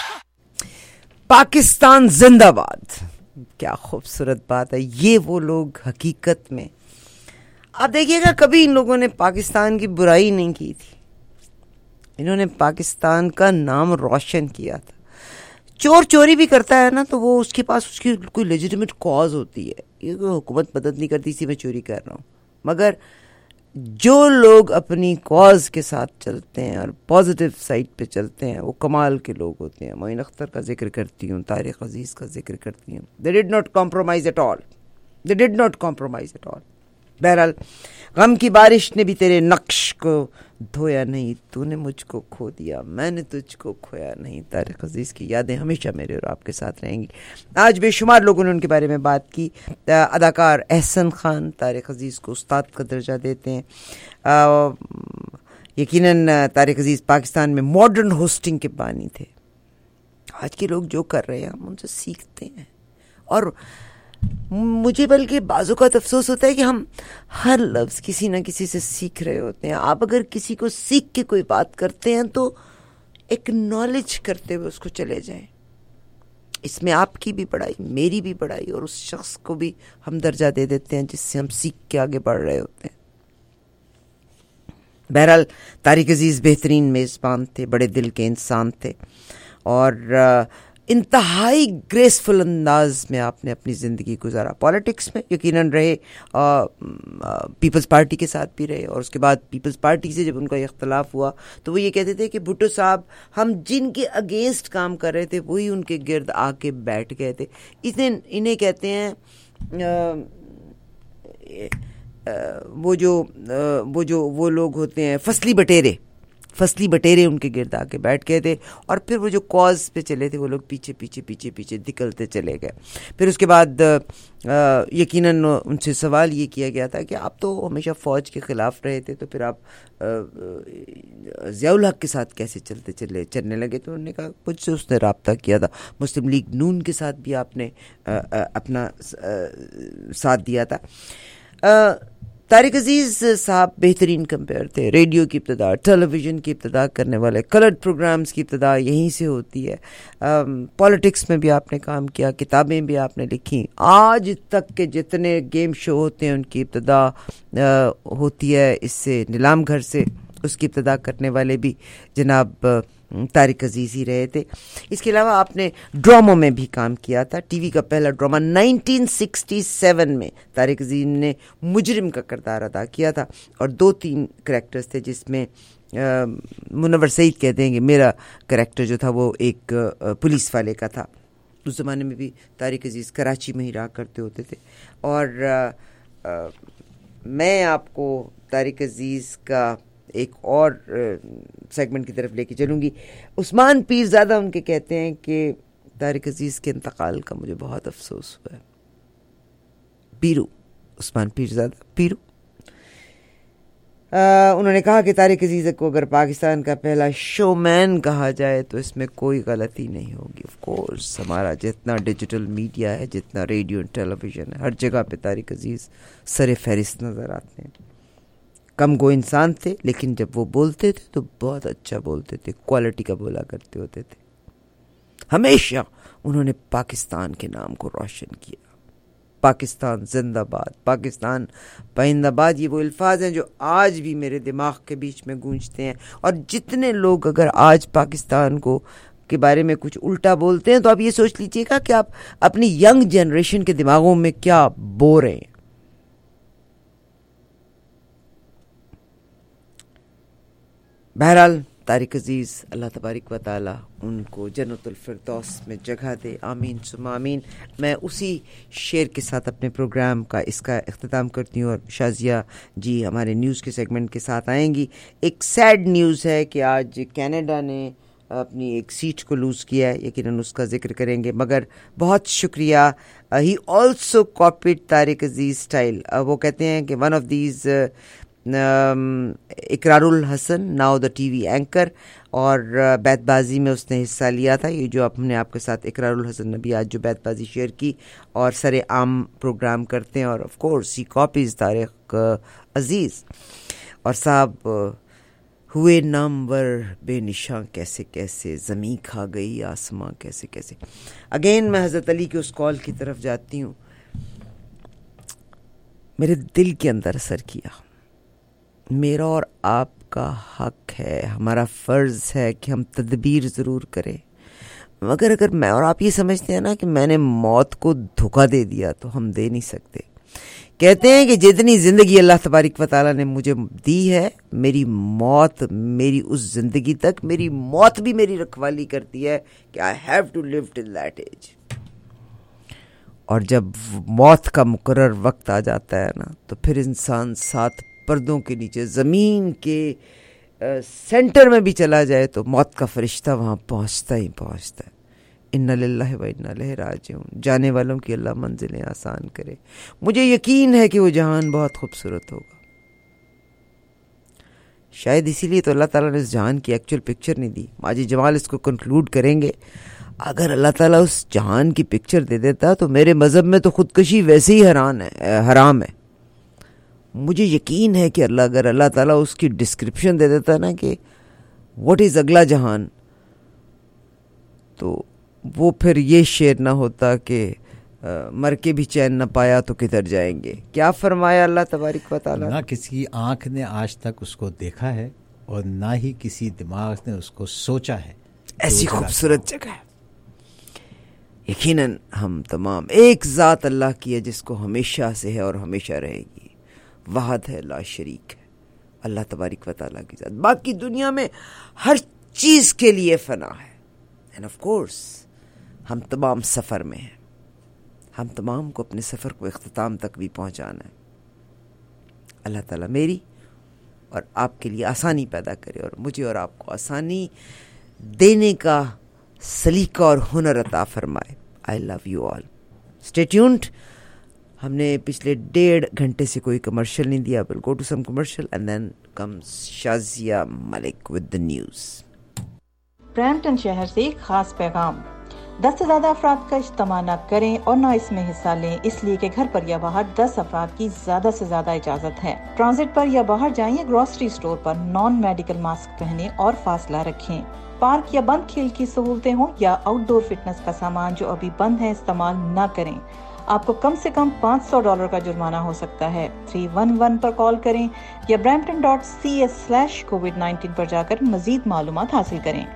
پاکستان زندہ باد, کیا خوبصورت بات ہے. یہ وہ لوگ حقیقت میں, آپ دیکھیے گا کبھی ان لوگوں نے پاکستان کی برائی نہیں کی تھی, انہوں نے پاکستان کا نام روشن کیا تھا. چور چوری بھی کرتا ہے نا تو وہ اس کے پاس اس کی کوئی لیجیٹمیٹ کاز ہوتی ہے, یہ کوئی حکومت مدد نہیں کرتی اسی میں چوری کر رہا ہوں. مگر جو لوگ اپنی کاز کے ساتھ چلتے ہیں اور پازیٹیو سائڈ پہ چلتے ہیں وہ کمال کے لوگ ہوتے ہیں. معین اختر کا ذکر کرتی ہوں, طارق عزیز کا ذکر کرتی ہوں. They did not compromise at all. They did not compromise at all. بہرحال غم کی بارش نے بھی تیرے نقش کو دھویا نہیں, تو نے مجھ کو کھو دیا, میں نے تجھ کو کھویا نہیں. طارق عزیز کی یادیں ہمیشہ میرے اور آپ کے ساتھ رہیں گی. آج بے شمار لوگوں نے ان کے بارے میں بات کی. اداکار احسن خان طارق عزیز کو استاد کا درجہ دیتے ہیں. یقیناً طارق عزیز پاکستان میں ماڈرن ہوسٹنگ کے بانی تھے. آج کے لوگ جو کر رہے ہیں ہم ان سے سیکھتے ہیں, اور مجھے بلکہ بعض اوقات افسوس ہوتا ہے کہ ہم ہر لفظ کسی نہ کسی سے سیکھ رہے ہوتے ہیں. آپ اگر کسی کو سیکھ کے کوئی بات کرتے ہیں تو ایکنالج کرتے ہوئے اس کو چلے جائیں. اس میں آپ کی بھی بڑائی, میری بھی بڑائی, اور اس شخص کو بھی ہم درجہ دے دیتے ہیں جس سے ہم سیکھ کے آگے بڑھ رہے ہوتے ہیں. بہرحال طارق عزیز بہترین میزبان تھے, بڑے دل کے انسان تھے, اور انتہائی گریسفل انداز میں آپ نے اپنی زندگی گزارا. پالیٹکس میں یقیناً رہے, پیپلز پارٹی کے ساتھ بھی رہے, اور اس کے بعد پیپلز پارٹی سے جب ان کا اختلاف ہوا تو وہ یہ کہتے تھے کہ بھٹو صاحب ہم جن کے اگینسٹ کام کر رہے تھے وہی ان کے گرد آ کے بیٹھ گئے تھے. انہیں کہتے ہیں وہ لوگ ہوتے ہیں فصلی بٹیرے ان کے گرد آ کے بیٹھ گئے تھے, اور پھر وہ جو کاز پہ چلے تھے وہ لوگ پیچھے پیچھے پیچھے پیچھے نکلتے چلے گئے. پھر اس کے بعد یقیناً ان سے سوال یہ کیا گیا تھا کہ آپ تو ہمیشہ فوج کے خلاف رہے تھے, تو پھر آپ ضیاء الحق کے ساتھ کیسے چلنے لگے؟ تو انہوں نے کہا مجھ سے اس نے رابطہ کیا تھا, مسلم لیگ نون کے ساتھ بھی آپ نے اپنا ساتھ دیا تھا. طارق عزیز صاحب بہترین کمپیئر تھے. ریڈیو کی ابتدا, ٹیلی ویژن کی ابتدا کرنے والے, کلرڈ پروگرامز کی ابتدا یہیں سے ہوتی ہے. پالیٹکس میں بھی آپ نے کام کیا, کتابیں بھی آپ نے لکھی. آج تک کے جتنے گیم شو ہوتے ہیں ان کی ابتدا ہوتی ہے اس سے, نیلام گھر سے. اس کی ابتدا کرنے والے بھی جناب طارق عزیز ہی رہے تھے. اس کے علاوہ آپ نے ڈراموں میں بھی کام کیا تھا. ٹی وی کا پہلا ڈرامہ 1967 میں طارق عزیز نے مجرم کا کردار ادا کیا تھا, اور 2-3 کریکٹرز تھے جس میں منور سعید کہتے ہیں کہ میرا کریکٹر جو تھا وہ ایک پولیس والے کا تھا. اس زمانے میں بھی طارق عزیز کراچی میں ہی رہا کرتے ہوتے تھے. اور میں آپ کو طارق عزیز کا ایک اور سیگمنٹ کی طرف لے کے چلوں گی. عثمان پیرزادہ ان کے کہتے ہیں کہ طارق عزیز کے انتقال کا مجھے بہت افسوس ہوا ہے. پیرو, عثمان پیرزادہ پیرو. انہوں نے کہا کہ طارق عزیز کو اگر پاکستان کا پہلا شو مین کہا جائے تو اس میں کوئی غلطی نہیں ہوگی. آف کورس ہمارا جتنا ڈیجیٹل میڈیا ہے, جتنا ریڈیو اور ٹیلی ویژن ہے, ہر جگہ پہ طارق عزیز سر فہرست نظر آتے ہیں. کم گو انسان تھے, لیکن جب وہ بولتے تھے تو بہت اچھا بولتے تھے, کوالٹی کا بولا کرتے ہوتے تھے. ہمیشہ انہوں نے پاکستان کے نام کو روشن کیا. پاکستان زندہ باد, پاکستان پائندہ باد, یہ وہ الفاظ ہیں جو آج بھی میرے دماغ کے بیچ میں گونجتے ہیں. اور جتنے لوگ اگر آج پاکستان کو کے بارے میں کچھ الٹا بولتے ہیں تو آپ یہ سوچ لیجئے گا کہ آپ اپنی ینگ جنریشن کے دماغوں میں کیا بو رہے ہیں. بہرحال طارق عزیز, اللہ تبارک و تعالی ان کو جنت الفردوس میں جگہ دے, آمین ثم آمین. میں اسی شعر کے ساتھ اپنے پروگرام کا اس کا اختتام کرتی ہوں, اور شازیہ جی ہمارے نیوز کے سیگمنٹ کے ساتھ آئیں گی. ایک سیڈ نیوز ہے کہ آج کینیڈا نے اپنی ایک سیٹ کو لوز کیا ہے, یقیناً اس کا ذکر کریں گے, مگر بہت شکریہ. He also copied Tariq Aziz style. وہ کہتے ہیں کہ one of these Iqrar ul Hassan, now the T V anchor, اور بیت بازی میں اس نے حصہ لیا تھا. یہ جو اب ہم نے آپ کے ساتھ اقرار الحسن نے بھی آج جو بیت بازی شیئر کی, اور سر عام پروگرام کرتے ہیں, اور of course he copies Tariq Aziz. اور صاحب ہوئے نامور بے نشاں کیسے کیسے, زمیں کھا گئی آسماں کیسے کیسے. اگین میں حضرت علی کے اس کال کی طرف جاتی ہوں. میرے دل کے اندر اثر کیا. میرا اور آپ کا حق ہے, ہمارا فرض ہے کہ ہم تدبیر ضرور کریں, مگر اگر میں اور آپ یہ سمجھتے ہیں نا کہ میں نے موت کو دھوکہ دے دیا تو ہم دے نہیں سکتے. کہتے ہیں کہ جتنی زندگی اللہ تبارک و تعالیٰ نے مجھے دی ہے, میری موت میری اس زندگی تک, میری موت بھی میری رکھوالی کرتی ہے کہ I have to live till that age. اور جب موت کا مقرر وقت آ جاتا ہے نا, تو پھر انسان 7 پردوں کے نیچے زمین کے سینٹر میں بھی چلا جائے تو موت کا فرشتہ وہاں پہنچتا ہی پہنچتا ہے. اِنَّ لِلَّهِ وَإِنَّا إِلَيْهِ رَاجِعُونَ. جانے والوں کی اللہ منزلیں آسان کرے. مجھے یقین ہے کہ وہ جہان بہت خوبصورت ہوگا. شاید اسی لیے تو اللہ تعالیٰ نے اس جہان کی ایکچوئل پکچر نہیں دی. ماجی جمال اس کو کنکلوڈ کریں گے. اگر اللہ تعالیٰ اس جہان کی پکچر دے دیتا تو میرے مذہب میں تو خودکشی ویسے ہی حرام ہے. مجھے یقین ہے کہ اگر اللہ تعالیٰ اس کی ڈسکرپشن دے دیتا نا کہ واٹ از اگلا جہان, तो वो फिर ये शेर ना होता कि मर के भी चैन न पाया तो किधर जाएंगे. क्या फरमाया अल्लाह तबारक व तआला? ना किसी आँख ने आज तक उसको देखा है और ना ही किसी दिमाग ने उसको सोचा है. ऐसी खूबसूरत जगह है. यकीनन हम तमाम एक ज़ात अल्लाह की है जिसको हमेशा से है और हमेशा रहेगी. वहद है, ला शरीक है, अल्लाह तबारक व तआला की ज़ात. बाकी दुनिया में हर चीज़ के लिए फना है. एंड ऑफ कोर्स हम तमाम सफ़र में हैं. हम तमाम को अपने सफ़र को इख्तिताम तक भी पहुंचाना है. अल्लाह ताला मेरी और आपके लिए आसानी पैदा करे और मुझे और आपको आसानी देने का सलीका और हुनर अता फरमाए. I love you all. Stay tuned. हमने पिछले 1.5 घंटे से कोई कमर्शियल नहीं दिया. Will go to some commercial and then comes Shazia Malik with the news. Brampton शहर से एक खास पैगाम. 10 से ज्यादा अफराद का इज्तिमा न करें और न इसमें हिस्सा लें, इसलिए कि घर पर या बाहर 10 अफराद की ज्यादा से ज्यादा इजाजत है. ट्रांजिट पर या बाहर जाएं या ग्रोसरी स्टोर पर नॉन मेडिकल मास्क पहनें और फासला रखें. पार्क या बंद खेल की सहूलतें हों या आउटडोर फिटनेस का सामान जो अभी बंद है इस्तेमाल न करें. आपको कम से कम $500 का जुर्माना हो सकता है. 311 पर कॉल करें या brampton.ca/covid19 पर जाकर मजीद मालूमात हासिल करें.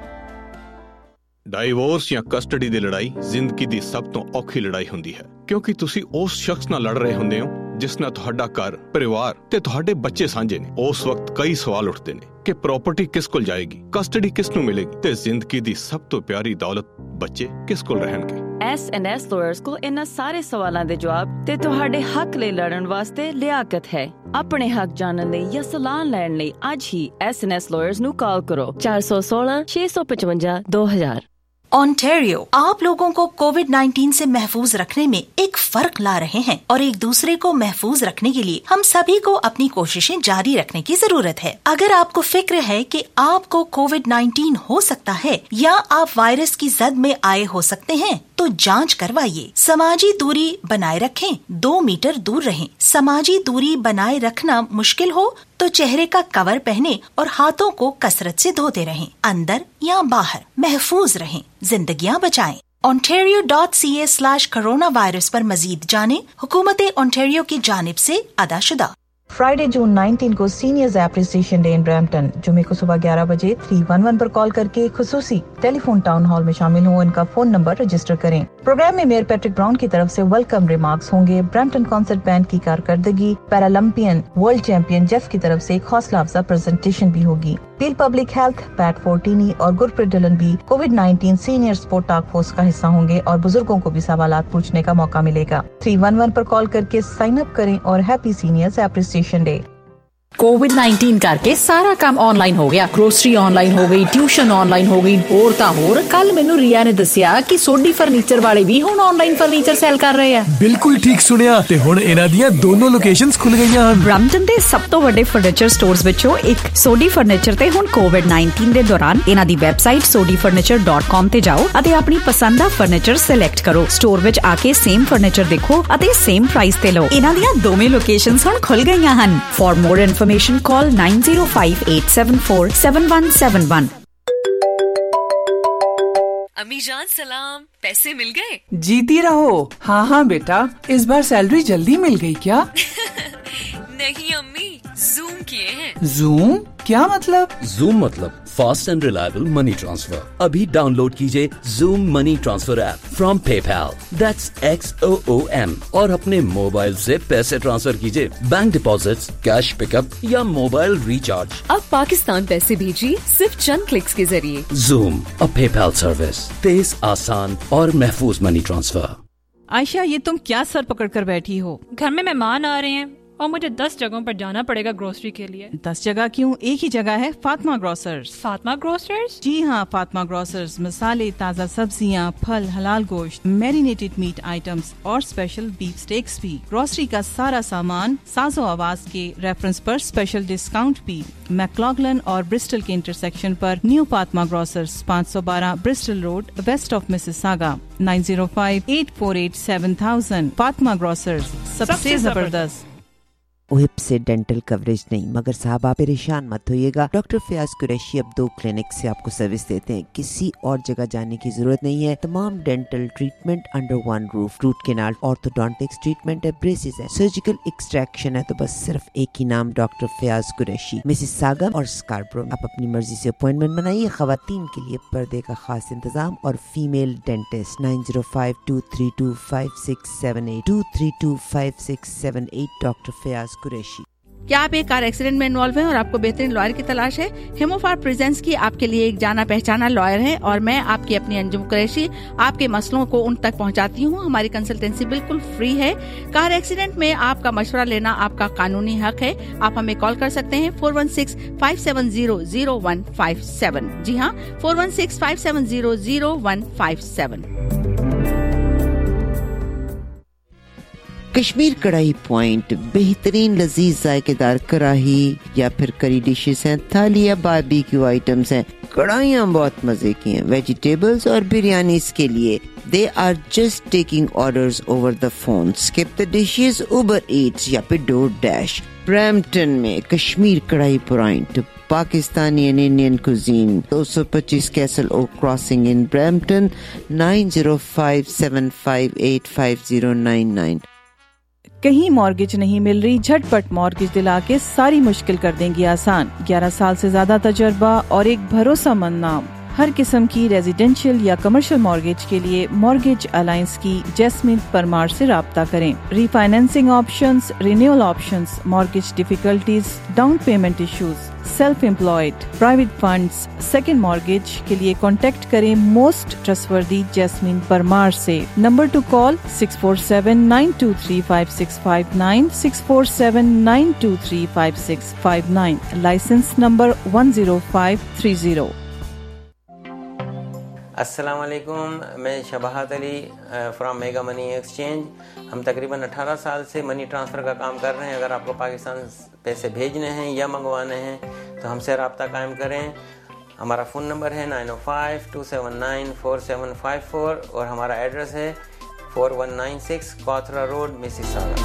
ਡਾਈਵੋਰਸ ਜਾਂ ਕਸਟਡੀ ਦੀ ਲੜਾਈ ਜ਼ਿੰਦਗੀ ਦੀ ਸਭ ਤੋਂ ਔਖੀ ਲੜਾਈ ਹੁੰਦੀ ਹੈ ਕਿਉਂਕਿ ਤੁਸੀਂ ਉਸ ਸ਼ਖਸ ਨਾਲ ਲੜ ਰਹੇ ਹੁੰਦੇ ਹੋ ਜਿਸ ਨਾਲ ਤੁਹਾਡਾ ਘਰ, ਪਰਿਵਾਰ ਤੇ ਤੁਹਾਡੇ ਬੱਚੇ ਸਾਂਝੇ ਨੇ. ਉਸ ਵਕਤ ਕਈ ਸਵਾਲ ਉੱਠਦੇ ਨੇ ਕਿ ਪ੍ਰਾਪਰਟੀ ਕਿਸ ਕੋਲ ਜਾਏਗੀ, ਕਸਟਡੀ ਕਿਸ ਨੂੰ ਮਿਲੇਗੀ ਤੇ ਜ਼ਿੰਦਗੀ ਦੀ ਸਭ ਤੋਂ ਪਿਆਰੀ ਦੌਲਤ ਬੱਚੇ ਕਿਸ ਕੋਲ ਰਹਿਣਗੇ. S&S ਲਾਇਰਸ ਕੋਲ ਇਹਨਾਂ ਸਾਰੇ ਸਵਾਲਾਂ ਦੇ ਜਵਾਬ ਤੇ ਤੁਹਾਡੇ ਹੱਕ ਲਈ ਲੜਨ ਵਾਸਤੇ ਲਿਆਕਤ ਹੈ. ਆਪਣੇ ਹੱਕ ਜਾਣਨ ਲਈ ਜਾਂ ਸਲਾਹ ਲੈਣ ਲਈ ਅੱਜ ਹੀ S&S ਲਾਇਰਸ ਨੂੰ ਕਾਲ ਕਰੋ 416 655 2000. ओंटारियो आप लोगों को कोविड-19 से महफूज रखने में एक फर्क ला रहे हैं और एक दूसरे को महफूज रखने के लिए हम सभी को अपनी कोशिशें जारी रखने की जरूरत है. अगर आपको फिक्र है कि आपको कोविड-19 हो सकता है या आप वायरस की जद में आए हो सकते हैं तो जांच करवाइए. समाजी दूरी बनाए रखें, 2 मीटर दूर रहें. समाजी दूरी बनाए रखना मुश्किल हो तो चेहरे का कवर पहने और हाथों को कसरत से धोते रहें. अंदर या बाहर महफूज रहें, जिंदगियां बचाएं. ontario.ca/coronavirus पर मजीद जानें. हुकूमत ओंटारियो की जानिब से अदाशुदा. फ्राइडे जून 19 को Seniors Appreciation Day in Brampton. जुमे को सुबह 11 बजे 311 पर कॉल करके खुसूसी टेलीफोन टाउन हॉल में शामिल हो. इनका फोन नंबर रजिस्टर करें. प्रोग्राम में मेयर पैट्रिक ब्राउन की तरफ से वेलकम रिमार्क्स होंगे. ब्रैम्पटन कॉन्सर्ट बैंड की कारकर्दगी, पैरालंपियन वर्ल्ड चैंपियन जेफ की तरफ से एक हौसला अफजा प्रेजेंटेशन भी होगी. Peel Public Health, Pat Fortini और गुरप्रीत डिलन भी कोविड-19 सीनियर सपोर्ट टास्क फोर्स का हिस्सा होंगे और बुजुर्गों को भी सवालात पूछने का मौका मिलेगा. 311 पर कॉल करके साइन अप करें और हैप्पी सीनियर्स एप्रिसिएशन डे. कोविड-19 करके सारा काम ऑनलाइन हो गया. ग्रोसरी ऑनलाइन हो गई, ट्यूशन ऑनलाइन हो गई. और ਤਾਂ ਹੋਰ ਕੱਲ ਮੈਨੂੰ ਰੀਆ ਨੇ ਦੱਸਿਆ ਕਿ ਸੋਡੀ ਫਰਨੀਚਰ ਵਾਲੇ ਵੀ ਹੁਣ ਆਨਲਾਈਨ ਫਰਨੀਚਰ ਸੇਲ ਕਰ ਰਹੇ ਆ. ਬਿਲਕੁਲ ਠੀਕ ਸੁਣਿਆ ਤੇ ਹੁਣ ਇਹਨਾਂ ਦੀਆਂ ਦੋਨੋਂ ਲੋਕੇਸ਼ਨਸ ਖੁੱਲ ਗਈਆਂ ਹਨ. ਬ੍ਰੈਂਪਟਨ ਦੇ ਸਭ ਤੋਂ ਵੱਡੇ ਫਰਨੀਚਰ ਸਟੋਰਸ ਵਿੱਚੋਂ ਇੱਕ ਸੋਡੀ ਫਰਨੀਚਰ ਤੇ ਹੁਣ ਕੋਵਿਡ-19 ਦੇ ਦੌਰਾਨ ਇਹਨਾਂ ਦੀ ਵੈਬਸਾਈਟ sodifurniture.com ਤੇ ਜਾਓ ਅਤੇ ਆਪਣੀ ਪਸੰਦ ਦਾ ਫਰਨੀਚਰ ਸਿਲੈਕਟ ਕਰੋ. ਸਟੋਰ ਵਿੱਚ ਆ ਕੇ ਸੇਮ ਫਰਨੀਚਰ ਦੇਖੋ ਅਤੇ ਸੇਮ ਪ੍ਰਾਈਸ ਤੇ ਲਓ. ਇਹਨਾਂ ਦੀਆਂ ਦੋਵੇਂ ਲੋਕੇਸ਼ਨਸ ਹੁਣ ਖੁੱਲ ਗਈਆਂ ਹਨ. For more information call 9058747171. अम्मी जान सलाम, पैसे मिल गए? जीती रहो. हाँ हाँ बेटा, इस बार सैलरी जल्दी मिल गई क्या? नहीं अम्मी, जूम किए हैं. जूम क्या मतलब? जूम मतलब fast and reliable money transfer. अभी डाउनलोड कीजिए Xoom money transfer app from PayPal. That's XOOM और अपने मोबाइल से पैसे ट्रांसफर कीजिए. बैंक डिपॉजिट्स, कैश पिकअप या मोबाइल रिचार्ज. अब पाकिस्तान पैसे भेजिए सिर्फ चंद क्लिक्स के जरिए. Xoom, a PayPal service. तेज, आसान और महफूज मनी ट्रांसफर. आयशा, ये तुम क्या सर पकड़ कर बैठी हो? घर में मेहमान आ रहे हैं और मुझे 10 जगहों पर जाना पड़ेगा ग्रोसरी के लिए. 10 जगह क्यों? एक ही जगह है, फातिमा ग्रोसर्स. फातिमा ग्रोसर्स? जी हाँ, फातिमा ग्रोसर्स मसाले, ताज़ा सब्जियाँ, फल, हलाल गोश्त, मैरिनेटेड मीट आइटम्स और स्पेशल बीफ स्टेक्स भी. ग्रोसरी का सारा सामान साजो आवाज के रेफरेंस पर स्पेशल डिस्काउंट भी. मैक्लॉगलन और ब्रिस्टल के इंटरसेक्शन पर new Fatima Grocers, 512 Bristol Road, west of Mississauga. 9058487000. Fatima Grocers, सबसे जबरदस्त. ओहिप से डेंटल कवरेज नहीं। मगर साहब आप परेशान मत होइएगा, डॉक्टर फयाज कुरैशी अब 2 क्लिनिक से आपको सर्विस देते हैं, किसी और जगह जाने की जरूरत नहीं है। तमाम dental treatment under one roof, root canal, orthodontics treatment है, ब्रेसेस है, सर्जिकल एक्सट्रैक्शन है, तो बस सिर्फ एक ही नाम doctor Fayaz Qureshi, Mississauga और स्कार्ब्रो। आप अपनी मर्जी से अपॉइंटमेंट बनाइए। खवातीन के लिए पर्दे का खास इंतजाम और female dentist 9052325678 2325678 doctor Fayaz Qureshi. क्या आप एक कार एक्सीडेंट में इन्वॉल्व हैं और आपको बेहतरीन लॉयर की तलाश है? हेमोफार प्रेजेंस की आपके लिए एक जाना पहचाना लॉयर है और मैं आपकी अपनी अंजुम कुरैशी आपके मसलों को उन तक पहुंचाती हूं। हमारी कंसल्टेंसी बिल्कुल फ्री है। कार एक्सीडेंट में आपका मशवरा लेना आपका कानूनी हक है। आप हमें कॉल कर सकते हैं 416-570-0157। जी हाँ, 416-570-0157। कश्मीर कढ़ाई पॉइंट बेहतरीन लजीज जायकेदार कढ़ाई या फिर करी डिशेस हैं, थाली या बारबेक्यू आइटम्स हैं। कढ़ाइयाँ बहुत मजे की हैं। वेजिटेबल्स और बिरयानी के लिए they are just taking orders over the phone. Skip the Dishes, Uber Eats या फिर डोर डैश। ब्रैम्पटन में Kashmir Kadhai Point, Pakistani and Indian cuisine, 225 Castle Oak Crossing in Brampton, 9057585099। कहीं मॉर्गेज नहीं मिल रही? झटपट मॉर्गेज दिला के सारी मुश्किल कर देंगी आसान। 11 साल से ज्यादा तजर्बा और एक भरोसेमंद नाम। हर किस्म की रेजिडेंशियल या कमर्शियल मॉर्गेज के लिए मॉर्गेज अलायंस की जैस्मिन परमार से राब्ता करें। Refinancing options, renewal options, mortgage difficulties, down payment issues, self employed, private funds, second mortgage के लिए कांटेक्ट करें मोस्ट ट्रस्टवर्दी जैस्मिन परमार से। Number to call 647-923-5659, 647-923-5659, licence number 10530। अस्सलाम वालेकुम, मैं Shabahat Ali from Mega Money Exchange. हम तकरीबन 18 साल से मनी ट्रांसफ़र का काम कर रहे हैं। अगर आपको पाकिस्तान पैसे भेजने हैं या मंगवाने हैं तो हमसे रब्ता कायम करें। हमारा फ़ोन नंबर है 905-279-4754 और हमारा एड्रेस है 4196 कॉथरा रोड, मिसिसागा।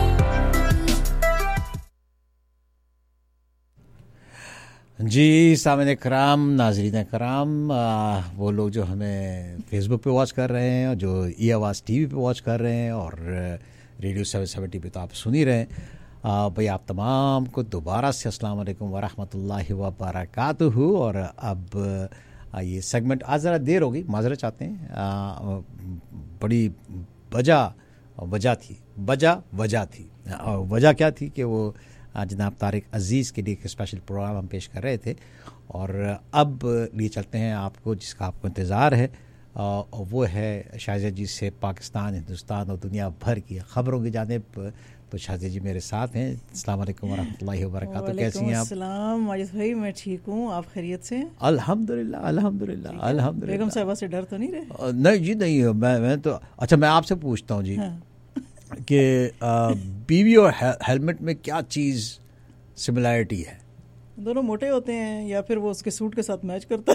जी सामने कराम, नाजरीन कराम, वो लोग जो हमें फेसबुक पे वॉच कर रहे हैं और जो ई आवाज़ टीवी पे वॉच कर रहे हैं और रेडियो 770 पे तो आप सुन ही रहे हैं। भाई आप तमाम को दोबारा से अस्सलाम वालेकुम व रहमतुल्लाहि व बरकातुहू। और अब ये सेगमेंट आज ज़रा देर हो गई, माजरत चाहते हैं। बड़ी वजह थी। और वजह क्या थी कि वो जनाब तारिक अजीज़ के लिए एक स्पेशल प्रोग्राम हम पेश कर रहे थे और अब लिए चलते हैं आपको जिसका आपको इंतज़ार है, और वो है शाहज़द जी से पाकिस्तान, हिंदुस्तान और दुनिया भर की खबरों की जानिब। तो शाहज़द जी मेरे साथ हैं। अस्सलाम वालेकुम व रहमतुल्लाहि व बरकातुहू। कैसी हैं आप? अस्सलाम माजिद भाई, मैं ठीक हूँ, आप खैरियत से? अल्हम्दुलिल्लाह अल्हम्दुलिल्लाह अल्हम्दुलिल्लाह। बेगम साहबा से डर तो नहीं रहे? नहीं जी नहीं, मैं तो अच्छा मैं आपसे पूछता हूँ जी कि बीवी और हेलमेट में क्या चीज़ सिमिलैरिटी है? दोनों मोटे होते हैं या फिर वो उसके सूट के साथ मैच करता है?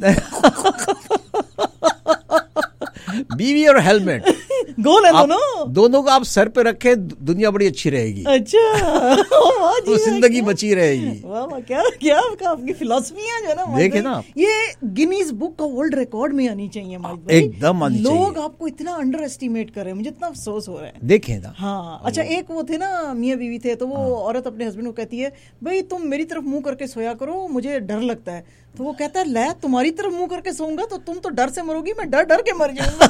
बीवी और हेलमेट गोल है दोनों को आप सर पे रखे, दुनिया बड़ी अच्छी रहेगी। अच्छा तो जिंदगी बची रहेगी। वाह वाह, क्या आपकी फिलॉसफियां जो ना देखे ना, ये गिनीज बुक का वर्ल्ड रिकॉर्ड में आनी चाहिए। एकदम आनी चाहिए। लोग आपको इतना अंडर एस्टिमेट कर रहे हैं, मुझे इतना अफसोस हो रहा है। देखे ना। हाँ अच्छा, एक वो थे ना मियाँ बीवी थे, तो वो औरत अपने हस्बैंड को कहती है भाई तुम मेरी तरफ मुंह करके सोया करो, मुझे डर लगता है। तो वो कहता है ले तुम्हारी तरफ मुंह करके सोऊंगा तो तुम तो डर से मरोगी, मैं डर डर के मर जाऊंगा।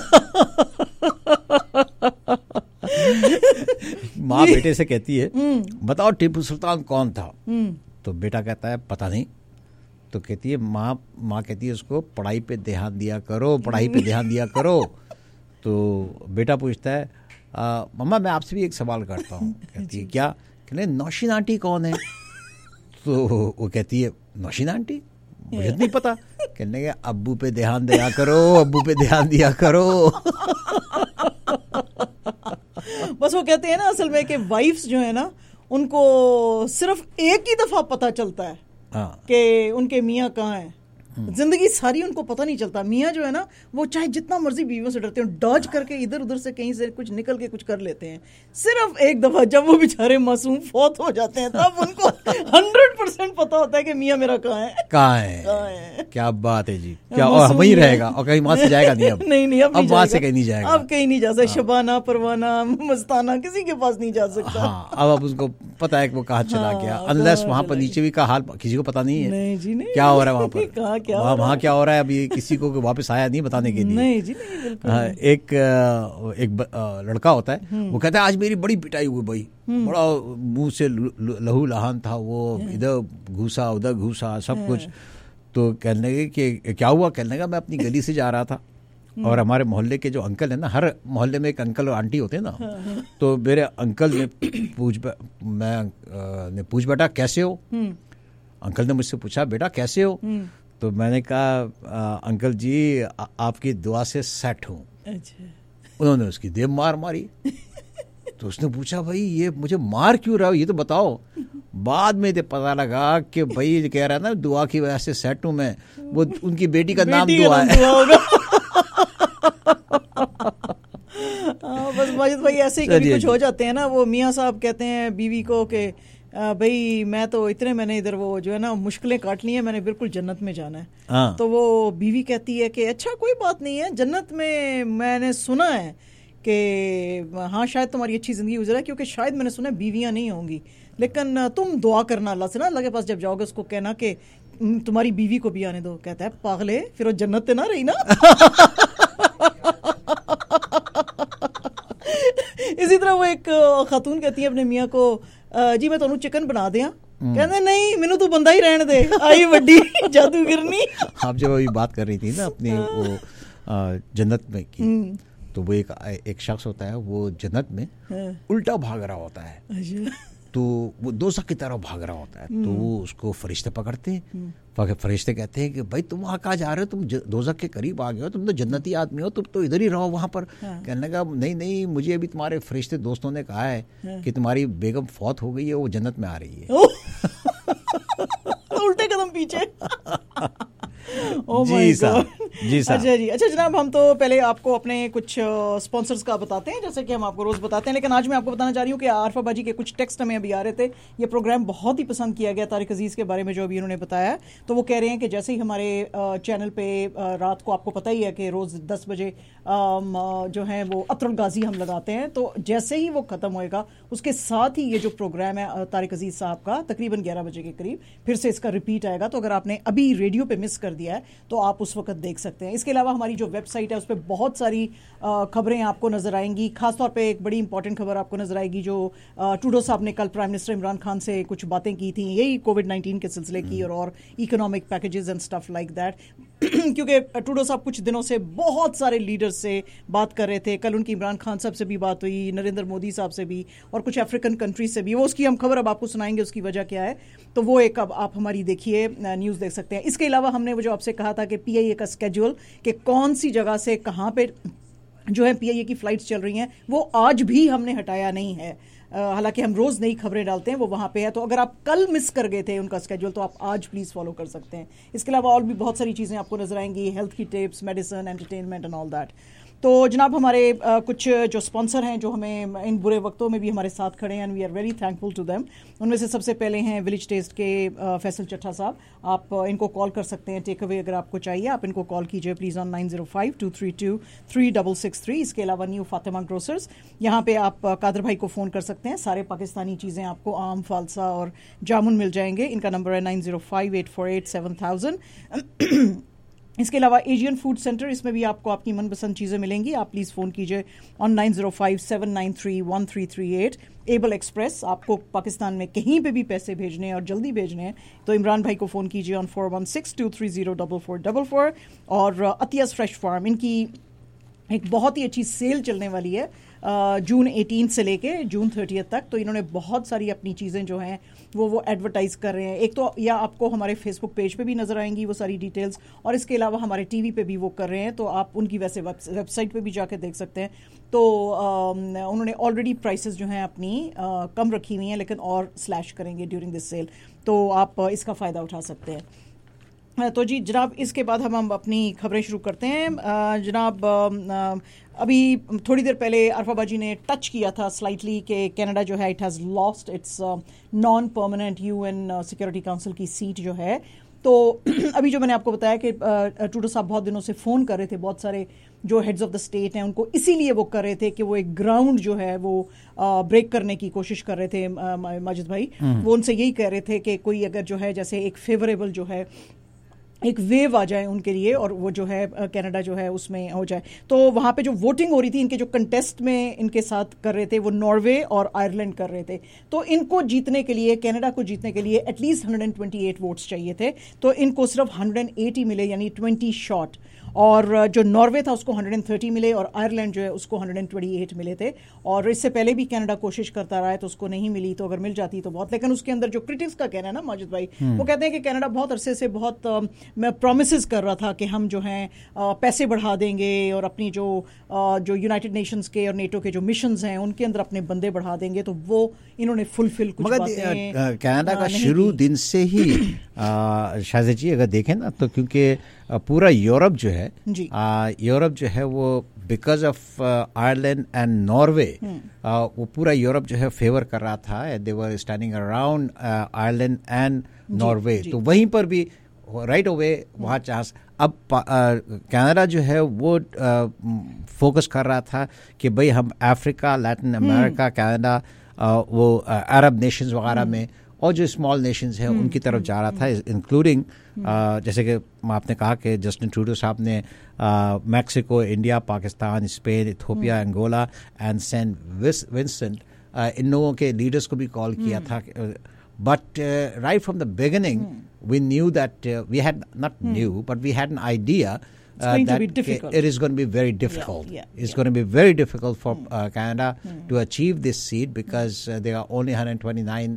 माँ बेटे से कहती है बताओ टीपू सुल्तान कौन था? तो बेटा कहता है पता नहीं। तो कहती है माँ कहती है उसको पढ़ाई पे ध्यान दिया करो, पढ़ाई पे ध्यान दिया करो। तो बेटा पूछता है मम्मा मैं आपसे भी एक सवाल करता हूँ। कहती है क्या? कहते नौशीन आंटी कौन है? तो वो कहती है नौशीन आंटी मुझे नहीं पता। कहने के अब्बू पे ध्यान दिया करो, अब्बू पे ध्यान दिया करो। बस वो कहते हैं ना असल में कि वाइफ्स जो है ना उनको सिर्फ एक ही दफा पता चलता है कि उनके मियाँ कहाँ हैं, जिंदगी सारी उनको पता नहीं चलता। मियाँ जो है ना वो चाहे जितना मर्जी बीवियों से डरते हो, डॉज करके इधर उधर से कहीं से कुछ निकल के कुछ कर लेते हैं। सिर्फ एक दफा जब वो बेचारे मासूम फौत हो जाते हैं तब उनको 100% पता होता है कि मियाँ मेरा कहाँ है। क्या बात है जी, क्या और वही रहेगा और कहीं वहां से जाएगा नहीं अब। नहीं अब वहां से कहीं नहीं जाएगा, अब कहीं नहीं जा सकता। शबाना, परवाना, मस्ताना किसी के पास नहीं जा सकता। अब उसको पता है कि वो कहाँ चला गया, अनलेस वहां पर नीचे भी का हाल किसी को पता नहीं है। नहीं जी नहीं, क्या हो रहा है वहां पर, वहाँ क्या हो रहा है अभी किसी को वापस आया नहीं बताने के लिए। नहीं जी नहीं, बिल्कुल। एक लड़का होता है, वो कहता है आज मेरी बड़ी पिटाई हुई भाई, बड़ा मुंह से लहू लहान था, वो इधर घुसा उधर घुसा सब कुछ। तो कहने लगे कि क्या हुआ, कहने लगा मैं अपनी गली से जा रहा था और हमारे मोहल्ले के जो अंकल है ना, हर मोहल्ले में एक अंकल और आंटी होते हैं ना, तो मेरे अंकल ने पूछ बेटा कैसे हो। अंकल ने मुझसे पूछा बेटा कैसे हो, तो मैंने कहा अंकल जी आपकी दुआ से सेट हूँ। उन्होंने उसकी देव मारी। तो उसने पूछा भाई ये मुझे मार क्यों रहा हो, ये तो बताओ। बाद में तो पता लगा कि भाई कह रहा है ना दुआ की वजह से सेट हूँ मैं, वो उनकी बेटी का नाम दुआ है। बस माजिद भाई ऐसे ही कभी कुछ हो जाते हैं ना। वो मियाँ साहब कहते हैं बीवी को कि भाई मैं तो इतने मैंने इधर वो जो है ना मुश्किलें काट ली हैं, मैंने बिल्कुल जन्नत में जाना है। तो वो बीवी कहती है कि अच्छा कोई बात नहीं है, जन्नत में मैंने सुना है कि हाँ शायद तुम्हारी अच्छी ज़िंदगी गुजरा, क्योंकि शायद मैंने सुना है बीवियाँ नहीं होंगी, लेकिन तुम दुआ करना अल्लाह से ना, अल्लाह के पास जब जाओगे उसको कहना कि तुम्हारी बीवी को भी आने दो। कहता है पागले फिर वो जन्नत पे ना रही ना। इसी तरह वो एक खातून कहती है अपने मियाँ को जी मैं तुहानू चिकन बना दिया, कहते नहीं मैनू तू बंदा ही रहने दे, आई वड्डी जादूगरनी। आप जब अभी बात कर रही थी ना अपने वो जन्नत में की, तो वो एक शख्स होता है वो जन्नत में उल्टा भाग रहा होता है, तो वो दोज़ख की तरफ भाग रहा होता है। तो वो उसको फरिश्ते पकड़ते हैं, फरिश्ते कहते हैं कि भाई तुम वहाँ कहाँ जा रहे हो, तुम दोज़ख के करीब आ गए हो, तुम तो जन्नती आदमी हो, तुम तो इधर ही रहो वहाँ पर। कहने लगा नहीं मुझे अभी तुम्हारे फरिश्ते दोस्तों ने कहा है कि तुम्हारी बेगम फौत हो गई है, वो जन्नत में आ रही है। उल्टे कदम पीछे। जी साहब। अच्छा जी, अच्छा जनाब, हम तो पहले आपको अपने कुछ स्पॉन्सर्स का बताते हैं जैसे कि हम आपको रोज़ बताते हैं, लेकिन आज मैं आपको बताना चाह रही हूँ कि आरफा बाजी के कुछ टेक्स्ट हमें अभी आ रहे थे। ये प्रोग्राम बहुत ही पसंद किया गया तारिक अजीज़ के बारे में जो अभी उन्होंने बताया। तो वो कह रहे हैं कि जैसे ही हमारे चैनल पे रात को आपको पता ही है कि रोज़ 10 बजे जो है वो अतरुल गाजी हम लगाते हैं, तो जैसे ही वो ख़त्म होएगा उसके साथ ही ये जो प्रोग्राम है तारिक अजीज़ साहब का तकरीबन 11 बजे के करीब फिर से इसका रिपीट आएगा। तो अगर आपने अभी रेडियो पे मिस कर दिया है तो आप उस वक्त देख सकते हैं। इसके अलावा हमारी जो वेबसाइट है उस पर बहुत सारी खबरें आपको नजर आएंगी। खासतौर पे एक बड़ी इंपॉर्टेंट खबर आपको नजर आएगी जो ट्रूडो साहब ने कल प्राइम मिनिस्टर इमरान खान से कुछ बातें की थी, यही कोविड-19 के सिलसिले की और economic packages and stuff like that. क्योंकि ट्रूडो साहब कुछ दिनों से बहुत सारे लीडर्स से बात कर रहे थे, कल उनकी इमरान खान साहब से भी बात हुई, नरेंद्र मोदी साहब से भी और कुछ अफ्रीकन कंट्रीज से भी। वो उसकी हम खबर अब आपको सुनाएंगे, उसकी वजह क्या है, तो वो एक अब आप हमारी देखिए न्यूज़ देख सकते हैं। इसके अलावा हमने वो जो आपसे कहा था कि PIA का स्केड्यूल कि कौन सी जगह से कहाँ पे जो है PIA की फ्लाइट्स चल रही हैं, वो आज भी हमने हटाया नहीं है। हालांकि हम रोज़ नई खबरें डालते हैं, वो वहाँ पे है। तो अगर आप कल मिस कर गए थे उनका स्केड्यूल तो आप आज प्लीज़ फॉलो कर सकते हैं। इसके अलावा और भी बहुत सारी चीज़ें आपको नजर आएंगी, हेल्थ की tips, medicine, entertainment and all that. तो जनाब हमारे कुछ जो स्पॉन्सर हैं जो हमें इन बुरे वक्तों में भी हमारे साथ खड़े हैं and we are very thankful to them. उनमें से सबसे पहले हैं विलेज टेस्ट के फैसल चट्टा साहब। आप इनको कॉल कर सकते हैं, टेक अवे अगर आपको चाहिए आप इनको कॉल कीजिए प्लीज़ ऑन 9052323663। इसके अलावा न्यू फातिमा ग्रोसर्स, यहाँ पे आप कादर भाई को फ़ोन कर सकते हैं, सारे पाकिस्तानी चीज़ें आपको आम, फालसा और जामुन मिल जाएंगे। इनका नंबर है 9058487000। इसके अलावा एशियन फूड सेंटर, इसमें भी आपको आपकी मनपसंद चीज़ें मिलेंगी। आप प्लीज़ फ़ोन कीजिए ऑन 9057931338। एबल एक्सप्रेस, आपको पाकिस्तान में कहीं पे भी पैसे भेजने हैं और जल्दी भेजने हैं तो इमरान भाई को फ़ोन कीजिए ऑन 4162304444। और अतियास फ्रेश फार्म, इनकी एक बहुत ही अच्छी सेल चलने वाली है जून 18 से लेके जून 30 तक। तो इन्होंने बहुत सारी अपनी चीज़ें जो हैं वो एडवर्टाइज़ कर रहे हैं। एक तो या आपको हमारे फेसबुक पेज पे भी नज़र आएंगी वो सारी डिटेल्स, और इसके अलावा हमारे टीवी पे भी वो कर रहे हैं, तो आप उनकी वैसे वेबसाइट पे भी जाके देख सकते हैं। तो उन्होंने ऑलरेडी प्राइसेस जो हैं अपनी कम रखी हुई हैं, लेकिन और स्लैश करेंगे ड्यूरिंग दिस सेल, तो आप इसका फ़ायदा उठा सकते हैं। तो जी जनाब, इसके बाद हम अपनी खबरें शुरू करते हैं। जनाब, अभी थोड़ी देर पहले अरफा जी ने टच किया था स्लाइटली कि कनाडा जो है it has lost its non permanent UN Security Council की सीट जो है। तो अभी जो मैंने आपको बताया कि ट्रूडो साहब बहुत दिनों से फ़ोन कर रहे थे, बहुत सारे जो हेड्स ऑफ द स्टेट हैं उनको, इसीलिए वो कर रहे थे कि वो एक ग्राउंड जो है वो ब्रेक करने की कोशिश कर रहे थे। माजिद भाई वो उनसे यही कह रहे थे कि कोई अगर जो है जैसे एक फेवरेबल जो है एक वेव आ जाए उनके लिए और वो जो है कनाडा जो है उसमें हो जाए। तो वहाँ पे जो वोटिंग हो रही थी, इनके जो कंटेस्ट में इनके साथ कर रहे थे वो नॉर्वे और आयरलैंड कर रहे थे। तो इनको जीतने के लिए, कनाडा को जीतने के लिए एटलीस्ट 128 वोट्स चाहिए थे। तो इनको सिर्फ 180 मिले, यानी 20 शॉट। और जो नॉर्वे था उसको 130 मिले और आयरलैंड जो है उसको 128 मिले थे। और इससे पहले भी कनाडा कोशिश करता रहा है तो उसको नहीं मिली, तो अगर मिल जाती तो बहुत। लेकिन उसके अंदर जो क्रिटिक्स का कहना है ना माजिद भाई, वो कहते हैं कि कनाडा बहुत अरसे से बहुत प्रॉमिसेस कर रहा था कि हम जो हैं पैसे बढ़ा देंगे और अपनी जो यूनाइटेड नेशंस के और नेटो के जो मिशंस हैं उनके अंदर अपने बंदे बढ़ा देंगे, तो वो इन्होंने फुलफिल कुछ मगर कनाडा का शुरू दिन से ही शाहज़द जी अगर देखें ना तो, क्योंकि पूरा यूरोप जो है वो because of Ireland and Norway वो पूरा यूरोप जो है फेवर कर रहा था। They were standing around Ireland and Norway. तो वहीं पर भी राइट अवे वहाँ चांस। अब कनाडा जो है वो फोकस कर रहा था कि भाई हम अफ्रीका, लैटिन अमेरिका, कनाडा, वो अरब नेशंस वगैरह में और जो स्मॉल नेशंस हैं उनकी तरफ जा रहा था, इंक्लूडिंग जैसे कि आपने कहा कि जस्टिन ट्रूडो साहब ने Mexico, India, Pakistan, Spain, Ethiopia, Angola and Saint Vincent इन लोगों के लीडर्स को भी कॉल किया था। But right from the beginning, we knew that we had not knew, but we had an idea that it is going to be very difficult. It's going to be very difficult for Canada to achieve this seat because there are only 129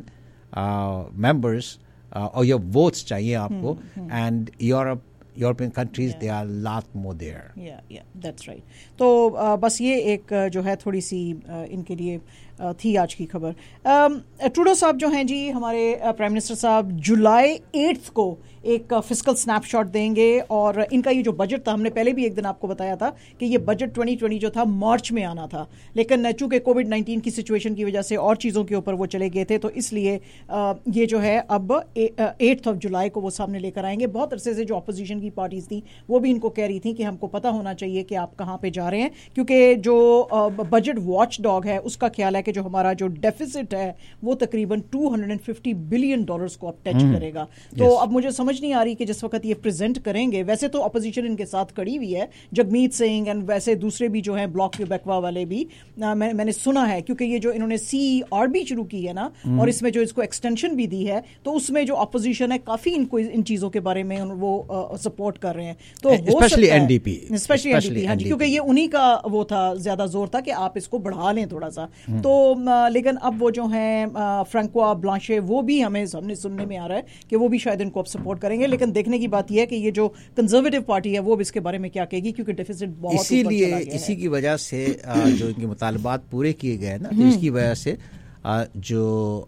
members, or your votes चाहिए आपको, and European countries, they are a lot more there. Yeah, that's right. तो बस ये एक जो है थोड़ी सी इनके लिए थी आज की खबर। ट्रूडो साहब जो हैं जी, हमारे प्राइम मिनिस्टर साहब, जुलाई 8 को एक फिस्कल स्नैपशॉट देंगे। और इनका ये जो बजट था, हमने पहले भी एक दिन आपको बताया था कि ये बजट 2020 जो था मार्च में आना था, लेकिन चूंकि कोविड-19 की सिचुएशन की वजह से और चीज़ों के ऊपर वो चले गए थे, तो इसलिए ये जो है अब 8 जुलाई को वो सामने लेकर आएंगे। बहुत अरसे से जो अपोजिशन की पार्टीज थी वो भी इनको कह रही थी कि हमको पता होना चाहिए कि आप कहाँ पे जा रहे हैं, क्योंकि जो बजट वॉच डॉग है उसका ख्याल है कि जो हमारा जो डेफिसिट है वो तकरीबन $250 बिलियन को अब टच करेगा। तो अब मुझे समझ नहीं आ रही कि जिस वक्त ये प्रेजेंट करेंगे, वैसे तो अपोजिशन इनके साथ खड़ी हुई है, जगमीत सिंह एंड वैसे दूसरे भी जो हैं ब्लॉक के बैकवा वाले भी, मैंने सुना है, क्योंकि ये जो इन्होंने CRB शुरू की है ना, और इसमें जो इसको एक्सटेंशन भी दी है, तो उसमें जो अपोजिशन है काफी इनको इन चीजों के बारे में वो सपोर्ट कर रहे हैं। तो स्पेशली NDP, हाँ जी, क्योंकि ये उन्हीं का वो था, ज्यादा जोर था कि आप इसको बढ़ा लें थोड़ा सा। तो लेकिन अब वो जो हैं फ्रैंकोआ ब्लांशे, वो भी हमें सुनने में आ रहा है कि वो भी शायद इनको अब सपोर्ट करेंगे। लेकिन देखने की बात यह है कि ये जो कंजर्वेटिव पार्टी है वो भी इसके बारे में क्या कहेगी, क्योंकि डेफिसिट बहुत इसीलिए इसी की वजह से जो इनके मुतालबात पूरे किए गए ना, तो इसकी वजह से जो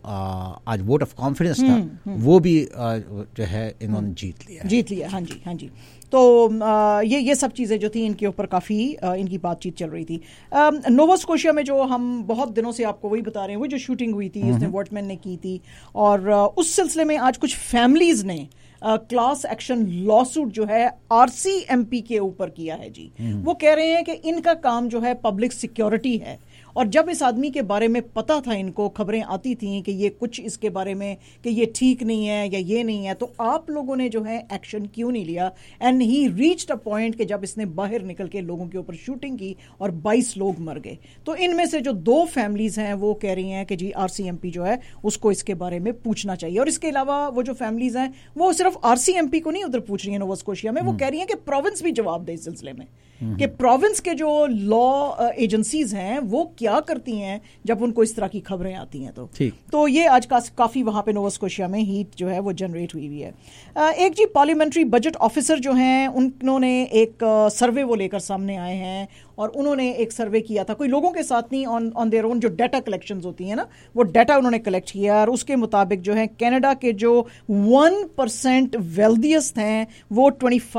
आज वोट ऑफ कॉन्फिडेंस था वो भी जो है इन्होंने जीत लिया। हाँ जी। तो ये सब चीज़ें जो थी इनके ऊपर काफ़ी इनकी बातचीत चल रही थी। नोवा स्कोशिया में जो हम बहुत दिनों से आपको वही बता रहे हैं, वो जो शूटिंग हुई थी उसने वॉटमैन ने की थी, और उस सिलसिले में आज कुछ फैमिलीज़ ने क्लास एक्शन लॉसूट जो है RCMP के ऊपर किया है जी। वो कह रहे हैं कि इनका काम जो है पब्लिक सिक्योरिटी है, और जब इस आदमी के बारे में पता था, इनको खबरें आती थी कि ये कुछ इसके बारे में कि ये ठीक नहीं है या ये नहीं है, तो आप लोगों ने जो है एक्शन क्यों नहीं लिया? And he reached a point कि जब इसने बाहर निकल के लोगों के ऊपर शूटिंग की और 22 लोग मर गए। तो इनमें से जो 2 फैमिलीज हैं वो कह रही हैं कि जी RCMP जो है उसको इसके बारे में पूछना चाहिए। और इसके अलावा वो जो फैमिलीज हैं वो सिर्फ RCMP को नहीं उधर पूछ रही है नोवा स्कोशिया में, वो कह रही हैं कि प्रोविंस भी जवाब दे इस सिलसिले में, कि प्रोविंस के जो लॉ एजेंसीज हैं वो کیا کرتی ہیں جب ان کو اس طرح کی خبریں آتی ہیں. تو یہ آج کافی وہاں پہ نووا اسکوشیا میں ہیٹ جو ہے وہ جنریٹ ہوئی ہے. ایک جی پارلیمنٹری بجٹ آفیسر جو ہیں انہوں نے ایک سروے وہ لے کر سامنے آئے ہیں اور انہوں نے ایک سروے کیا تھا, کوئی لوگوں کے ساتھ نہیں, آن دیئر اون, جو ڈیٹا کلیکشنز ہوتی ہیں نا وہ ڈیٹا انہوں نے کلیکٹ کیا اور اس کے مطابق جو ہے کینیڈا کے جو 1% ویلدیسٹ ہیں وہ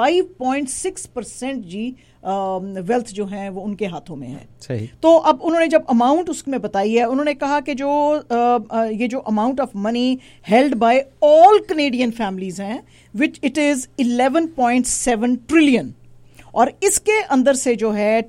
25.6% جی ویلتھ جو ہیں وہ ان کے ہاتھوں میں ہے. صحیح. تو اب انہوں نے جب اماؤنٹ اس میں بتائی ہے, انہوں نے کہا کہ جو یہ جو amount of money held by all Canadian families ہیں وچ اٹ از 11.7 ٹریلین, اور اس کے اندر سے جو ہے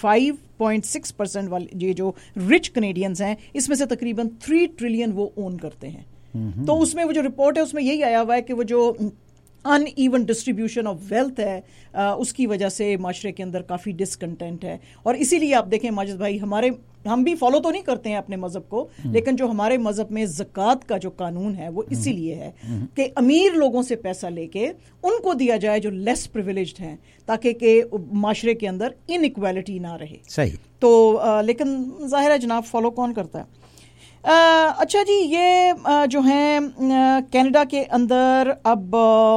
25.6% والے یہ جو رچ کینیڈینز ہیں اس میں سے تقریباً 3 ٹریلین وہ اون کرتے ہیں. تو اس میں وہ جو رپورٹ ہے اس میں یہی آیا ہوا ہے کہ وہ جو uneven distribution of wealth ہے اس کی وجہ سے معاشرے کے اندر کافی ڈسکنٹینٹ ہے. اور اسی لیے آپ دیکھیں ماجد بھائی, ہم بھی فالو تو نہیں کرتے ہیں اپنے مذہب کو, لیکن جو ہمارے مذہب میں زکوٰۃ کا جو قانون ہے وہ اسی لیے ہے کہ امیر لوگوں سے پیسہ لے کے ان کو دیا جائے جو لیس پریویلیجڈ ہیں, تاکہ کہ معاشرے کے اندر ان ایکویلٹی نہ رہے. صحیح. تو لیکن ظاہر ہے جناب فالو کون کرتا ہے. اچھا جی, یہ جو ہیں کینیڈا کے اندر اب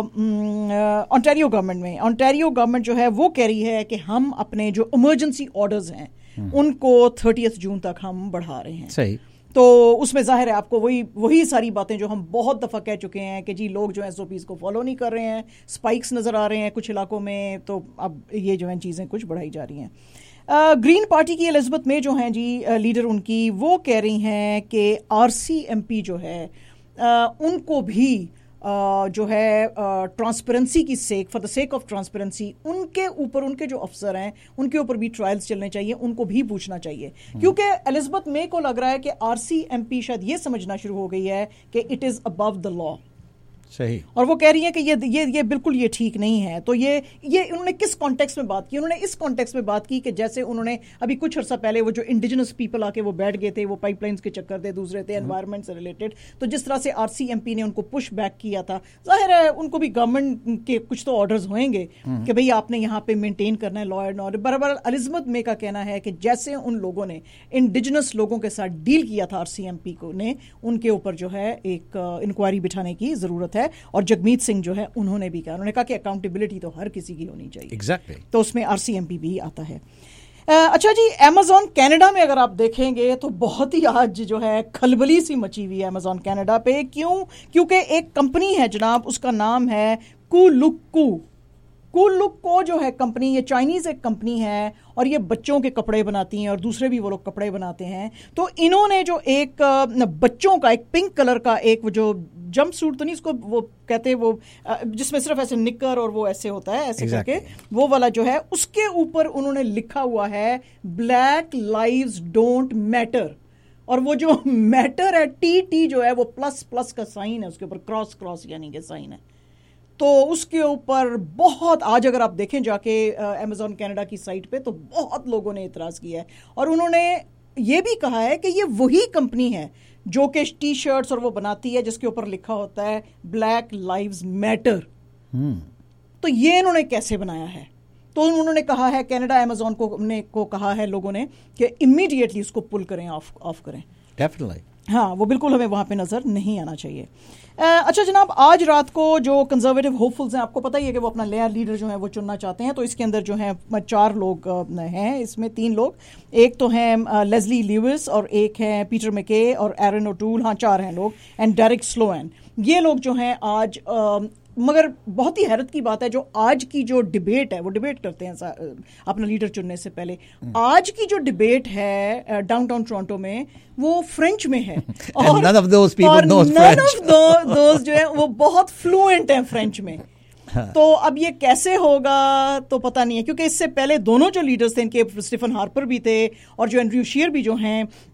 انٹیریو گورنمنٹ جو ہے وہ کہہ رہی ہے کہ ہم اپنے جو ایمرجنسی آرڈرز ہیں ان کو 30 جون تک ہم بڑھا رہے ہیں. صحیح. تو اس میں ظاہر ہے آپ کو وہی ساری باتیں جو ہم بہت دفعہ کہہ چکے ہیں کہ جی لوگ جو ہیں SOPs کو فالو نہیں کر رہے ہیں, اسپائکس نظر آ رہے ہیں کچھ علاقوں میں, تو اب یہ جو ہیں چیزیں کچھ بڑھائی جا رہی ہیں. گرین پارٹی کی الزبتھ مے جو ہیں جی لیڈر ان کی, وہ کہہ رہی ہیں کہ RCMP جو ہے ان کو بھی جو ہے ٹرانسپیرنسی کی sake, for the sake of transparency, ان کے اوپر ان کے جو افسر ہیں ان کے اوپر بھی ٹرائلز چلنے چاہیے, ان کو بھی پوچھنا چاہیے, کیونکہ الزبتھ مے کو لگ رہا ہے کہ RCMP شاید یہ سمجھنا شروع ہو گئی ہے کہ اٹ از ابو دا لا. صحیح. اور وہ کہہ رہی ہیں کہ یہ بالکل یہ ٹھیک نہیں ہے. تو یہ انہوں نے کس کانٹیکس میں بات کی, انہوں نے اس کانٹیکس میں بات کی کہ جیسے انہوں نے ابھی کچھ عرصہ پہلے وہ جو انڈیجنس پیپل آ کے وہ بیٹھ گئے تھے, وہ پائپ لائنس کے چکر تھے, دوسرے تھے انوائرمنٹ سے ریلیٹڈ, تو جس طرح سے RCMP نے ان کو پش بیک کیا تھا, ظاہر ہے ان کو بھی گورنمنٹ کے کچھ تو آرڈرز ہوئیں گے کہ بھئی آپ نے یہاں پہ مینٹین کرنا ہے لا اینڈ آرڈر. برابر الزبتھ مے کا کہنا ہے کہ جیسے ان لوگوں نے انڈیجنس لوگوں کے ساتھ ڈیل کیا تھا RCMP کو نے, ان کے اوپر جو ہے ایک انکوائری بٹھانے کی ضرورت ہے. اور جگمیت سنگھ جو ہے انہوں نے بھی کہا, انہوں نے کہا کہ اکاؤنٹیبلٹی تو ہر کسی کی ہونی چاہیے. Exactly. تو اس میں RCMP بھی آتا ہے. اچھا جی, Amazon کینیڈا میں اگر آپ دیکھیں گے تو بہت ہی آج جو ہے کھلبلی سی مچی ہوئی ہے Amazon کینیڈا پہ. کیونکہ ایک کمپنی ہے جناب, اس کا نام ہے کولوکو جو ہے کمپنی, یہ چائنیز ایک کمپنی ہے اور یہ بچوں کے کپڑے بناتی ہیں اور دوسرے بھی وہ لوگ کپڑے بناتے ہیں. تو انہوں نے جو ایک بچوں کا ایک پنک کلر کا ایک وہ جو جمپ سوٹ تو نہیں اس کو وہ کہتے ہیں, وہ جس میں صرف ایسے نکر اور وہ ایسے ہوتا ہے ایسے کر کے, وہ والا جو ہے اس کے اوپر انہوں نے لکھا ہوا ہے بلیک لائیوز ڈونٹ میٹر, اور وہ جو میٹر ہے ٹی جو ہے وہ پلس کا سائن ہے, اس کے اوپر کراس یعنی کہ سائن ہے. تو اس کے اوپر بہت, آج اگر آپ دیکھیں جا کے Amazon کینیڈا کی سائٹ پہ, تو بہت لوگوں نے اعتراض کیا ہے. اور انہوں نے یہ بھی کہا ہے کہ یہ وہی کمپنی ہے جو کہ ٹی شرٹس اور وہ بناتی ہے جس کے اوپر لکھا ہوتا ہے بلیک لائیوز میٹر. تو یہ انہوں نے کیسے بنایا ہے؟ تو انہوں نے کہا ہے کینیڈا Amazon کو کہا ہے لوگوں نے کہ امیڈیٹلی اس کو پل کریں, آف کریں. ڈیفینیٹلی. ہاں, وہ بالکل ہمیں وہاں پہ نظر نہیں آنا چاہیے. اچھا جناب, آج رات کو جو کنزرویٹو ہوپفلز ہیں, آپ کو پتہ ہی ہے کہ وہ اپنا نیا لیڈر جو ہے وہ چننا چاہتے ہیں. تو اس کے اندر جو ہیں 4 لوگ ہیں, اس میں 3 لوگ, ایک تو ہیں لیزلی لیوس اور ایک ہیں پیٹر میکے اور ایرن اوٹول, ہاں 4 ہیں لوگ, اینڈ ڈیرک سلوین. یہ لوگ جو ہیں آج, مگر بہت ہی حیرت کی بات ہے جو آج کی جو ڈیبیٹ ہے, وہ ڈیبیٹ کرتے ہیں اپنا لیڈر چننے سے پہلے. آج کی جو ڈیبیٹ ہے ڈاؤن ٹاؤن ٹورانٹو میں وہ فرینچ میں ہے, اور none of those جو ہیں وہ بہت فلوئنٹ ہیں فرینچ میں. تو اب یہ کیسے ہوگا تو پتہ نہیں ہے, کیونکہ اس سے پہلے دونوں جو لیڈرز تھے ان کے اسٹیفن ہارپر بھی تھے اور جو اینڈریو شیئر بھی جو ہیں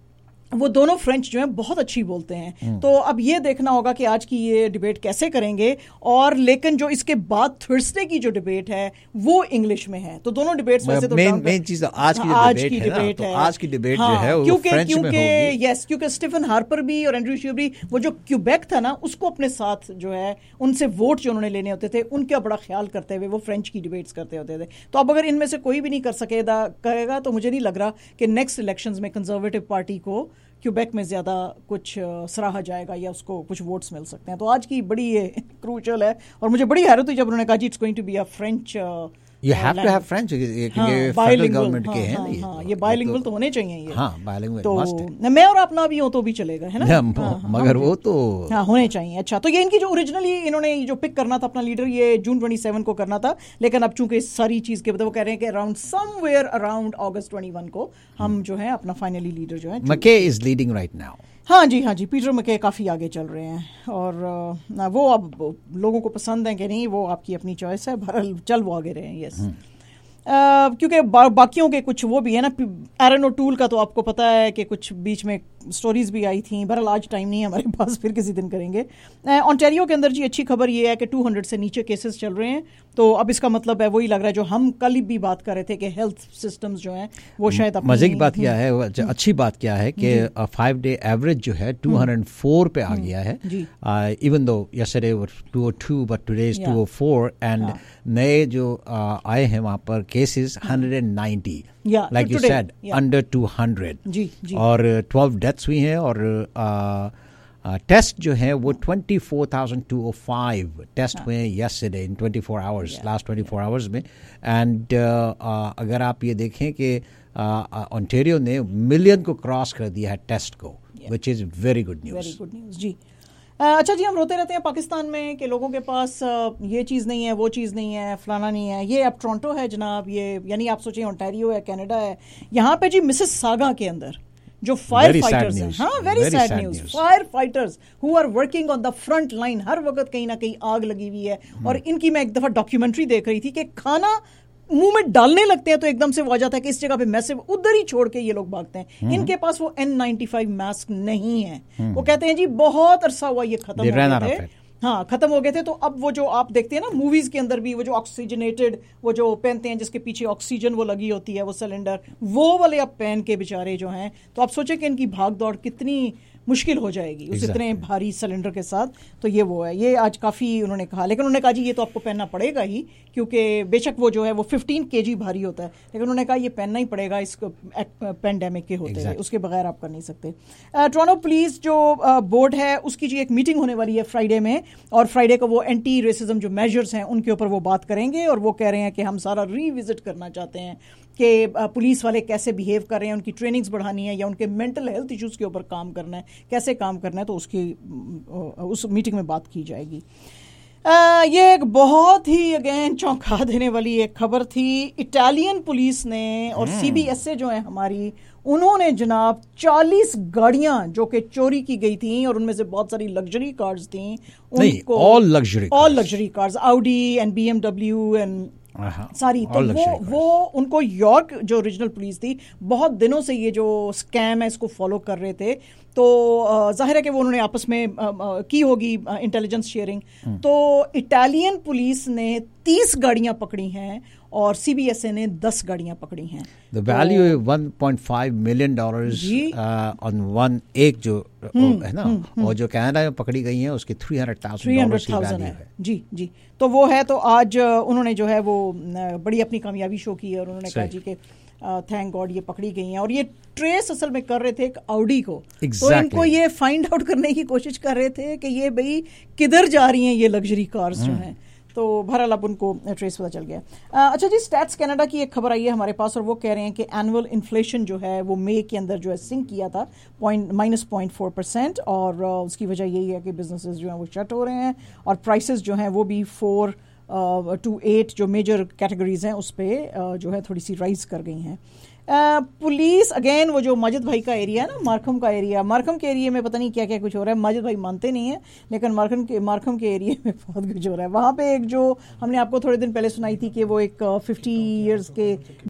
वो दोनों फ्रेंच जो है बहुत अच्छी बोलते हैं। तो अब ये देखना होगा कि आज की ये डिबेट कैसे करेंगे, और लेकिन जो इसके बाद थर्सडे की जो डिबेट है वो इंग्लिश में है। तो दोनों डिबेट्स वैसे तो मेन चीज आज की डिबेट है, आज की डिबेट जो है वो फ्रेंच में होगी। यस, क्योंकि स्टीफन हार्पर भी और एंड्रयू शीर भी वो जो क्यूबेक था ना उसको अपने साथ जो है उनसे वोट जो उन्होंने लेने होते थे उनका बड़ा ख्याल करते हुए वो फ्रेंच की डिबेट्स करते होते थे। तो अब अगर इनमें से कोई भी नहीं करेगा तो मुझे नहीं लग रहा कि नेक्स्ट इलेक्शंस में कंजर्वेटिव पार्टी को क्यूबेक में ज़्यादा कुछ सराहा जाएगा या उसको कुछ वोट्स मिल सकते हैं। तो आज की बड़ी ये क्रूशल है, और मुझे बड़ी हैरत हुई जब उन्होंने कहा जी it's going to be a French You have to have French, ये फेडरल गवर्नमेंट के हैं ना, ये बायलिंगुअल तो होने चाहिए ये। हाँ, बायलिंगुअल तो मस्ट है। मैं और आप ना भी हो तो भी चलेगा, है ना? मगर वो तो होने चाहिए। अच्छा, तो ये इनकी जो ओरिजिनली इन्होंने जो पिक करना था अपना लीडर, ये जून 27 को करना था, लेकिन अब चूंकि सारी चीज के बाद वो कह रहे हैं कि अराउंड समवेयर अराउंड अगस्त 21 को हम जो है अपना फाइनली लीडर जो है मके इज लीडिंग राइट नाउ। हाँ जी, पीटर मके काफ़ी आगे चल रहे हैं, और वो अब लोगों को पसंद है कि नहीं वो आपकी अपनी चॉइस है, बहरहाल चल वो आगे रहे हैं। यस, क्योंकि बाकियों के कुछ वो भी है ना, एरन ओटूल का तो आपको पता है कि कुछ बीच में स्टोरीज भी आई थी। बहरहाल आज टाइम नहीं है हमारे पास, फिर किसी दिन करेंगे। ऑन्टेरियो के अंदर जी अच्छी खबर ये है कि 200 से नीचे केसेस चल रहे हैं। तो अब इसका मतलब है वही लग रहा है जो हम कल भी बात कर रहे थे कि हेल्थ सिस्टम्स जो हैं वो शायद मजे की बात क्या है, अच्छी बात क्या है कि 5 डे एवरेज जो है 204 पे आ गया है। Even though yesterday 202 but today is 204, and नए जो आए हैं वहाँ पर cases 190, like you said under 200 जी। और 12 डेथ्स हुई हैं, और टेस्ट जो है वो 24,205 टेस्ट हुए हैं yesterday in 24 hours, last 24 hours में। एंड अगर आप ये देखें कि ऑन्टेरियो ने मिलियन को क्रॉस कर दिया है टेस्ट को, which is very good news जी। अच्छा जी, हम रोते रहते हैं पाकिस्तान में कि लोगों के पास ये चीज़ नहीं है, वो चीज़ नहीं है, फलाना नहीं है। ये अब टोरंटो है जनाब, ये यानी आप सोचें ऑन्टेरियो है, कनाडा है, यहाँ पे जी मिसेस सागा के अंदर जो फायर फाइटर्स हैं, हाँ very sad news, fire fighters who are working on the front line, हर वक्त कहीं ना कहीं आग लगी हुई है। और इनकी मैं एक दफ़ा डॉक्यूमेंट्री देख रही थी कि खाना मुंह में डालने लगते हैं तो एकदम से वो आ जाता है कि इस जगह पे मैसिव, उधर ही छोड़ के ये लोग भागते हैं। इनके पास वो N95 मास्क नहीं है। वो कहते हैं जी बहुत अरसा हुआ ये खत्म हो गए थे, हाँ खत्म हो गए थे। तो अब वो जो आप देखते हैं ना मूवीज के अंदर भी, वो जो ऑक्सीजनेटेड वो जो पहनते हैं जिसके पीछे ऑक्सीजन वो लगी होती है, वो सिलेंडर, वो वाले अब पहन के बेचारे जो हैं। तो आप सोचें कि इनकी भाग दौड़ कितनी मुश्किल हो जाएगी उस इतने भारी सिलेंडर के साथ। तो ये वो है, ये आज काफ़ी उन्होंने कहा, लेकिन उन्होंने कहा जी ये तो आपको पहनना पड़ेगा ही, क्योंकि बेशक वो जो है वो 15 kg भारी होता है, लेकिन उन्होंने कहा ये पहनना ही पड़ेगा इस पेंडेमिक के होते हुए, उसके बगैर आप कर नहीं सकते। टोरंटो पुलिस जो बोर्ड है उसकी जी एक मीटिंग होने वाली है फ्राइडे में, और फ्राइडे को वो एंटी रेसिज्म जो मेजर्स हैं उनके ऊपर वो बात करेंगे। और वो कह रहे हैं कि हम सारा रिविजिट करना चाहते हैं कि पुलिस वाले कैसे बिहेव कर रहे हैं, उनकी ट्रेनिंग्स बढ़ानी है या उनके मेंटल हेल्थ इश्यूज़ के ऊपर काम करना है, कैसे काम करना है, तो उसकी उस मीटिंग में बात की जाएगी। ये एक बहुत ही अगेन चौंका देने वाली एक खबर थी। इटालियन पुलिस ने और CBSA जो है हमारी, उन्होंने जनाब 40 गाड़ियां जो कि चोरी की गई थी और उनमें से बहुत सारी लग्जरी कार्स थी, उनको all luxury cars, Audi and BMW and सारी, तो वो उनको यॉर्क जो ओरिजिनल पुलिस थी बहुत दिनों से ये जो स्कैम है इसको फॉलो कर रहे थे। तो जाहिर है कि वो उन्होंने आपस में की होगी इंटेलिजेंस शेयरिंग। तो इटालियन पुलिस ने 30 गाड़ियां पकड़ी हैं और CBSA ने 10 गाड़ियां पकड़ी हैं। The value is $1.5 million on one, एक जो है ना, और जो कनाडा में पकड़ी गई हैं उसकी $300,000 की वैल्यू है। जी, तो वो है। तो आज उन्होंने जो है वो बड़ी अपनी कामयाबी शो की है और उन्होंने कहा जी कि थैंक गॉड ये पकड़ी गई हैं। और ये ट्रेस असल में कर रहे थे एक Audi को, तो इनको ये फाइंड आउट करने की कोशिश कर रहे थे कि ये भाई किधर जा रही हैं ये लग्जरी कार्स जो हैं। तो बहरहाल अब उनको ट्रेस पता चल गया। अच्छा जी, स्टैट्स कनाडा की एक खबर आई है हमारे पास और वो कह रहे हैं कि एनुअल इन्फ्लेशन जो है वो मई के अंदर जो है सिंक किया था -0.4%, और उसकी वजह यही है कि बिजनेसेस जो हैं वो शट हो रहे हैं और प्राइसेस जो हैं वो भी 4 to 8 जो मेजर कैटेगरीज हैं उस पर जो है थोड़ी सी राइज कर गई हैं। पुलिस अगेन वो जो माजिद भाई का एरिया है ना, मार्कम के एरिया में पता नहीं क्या क्या कुछ हो रहा है। माजिद भाई मानते नहीं है, लेकिन मार्कम के एरिया में बहुत कुछ हो रहा है। वहाँ पे एक जो हमने आपको थोड़े दिन पहले सुनाई थी कि वो एक 50 इयर्स के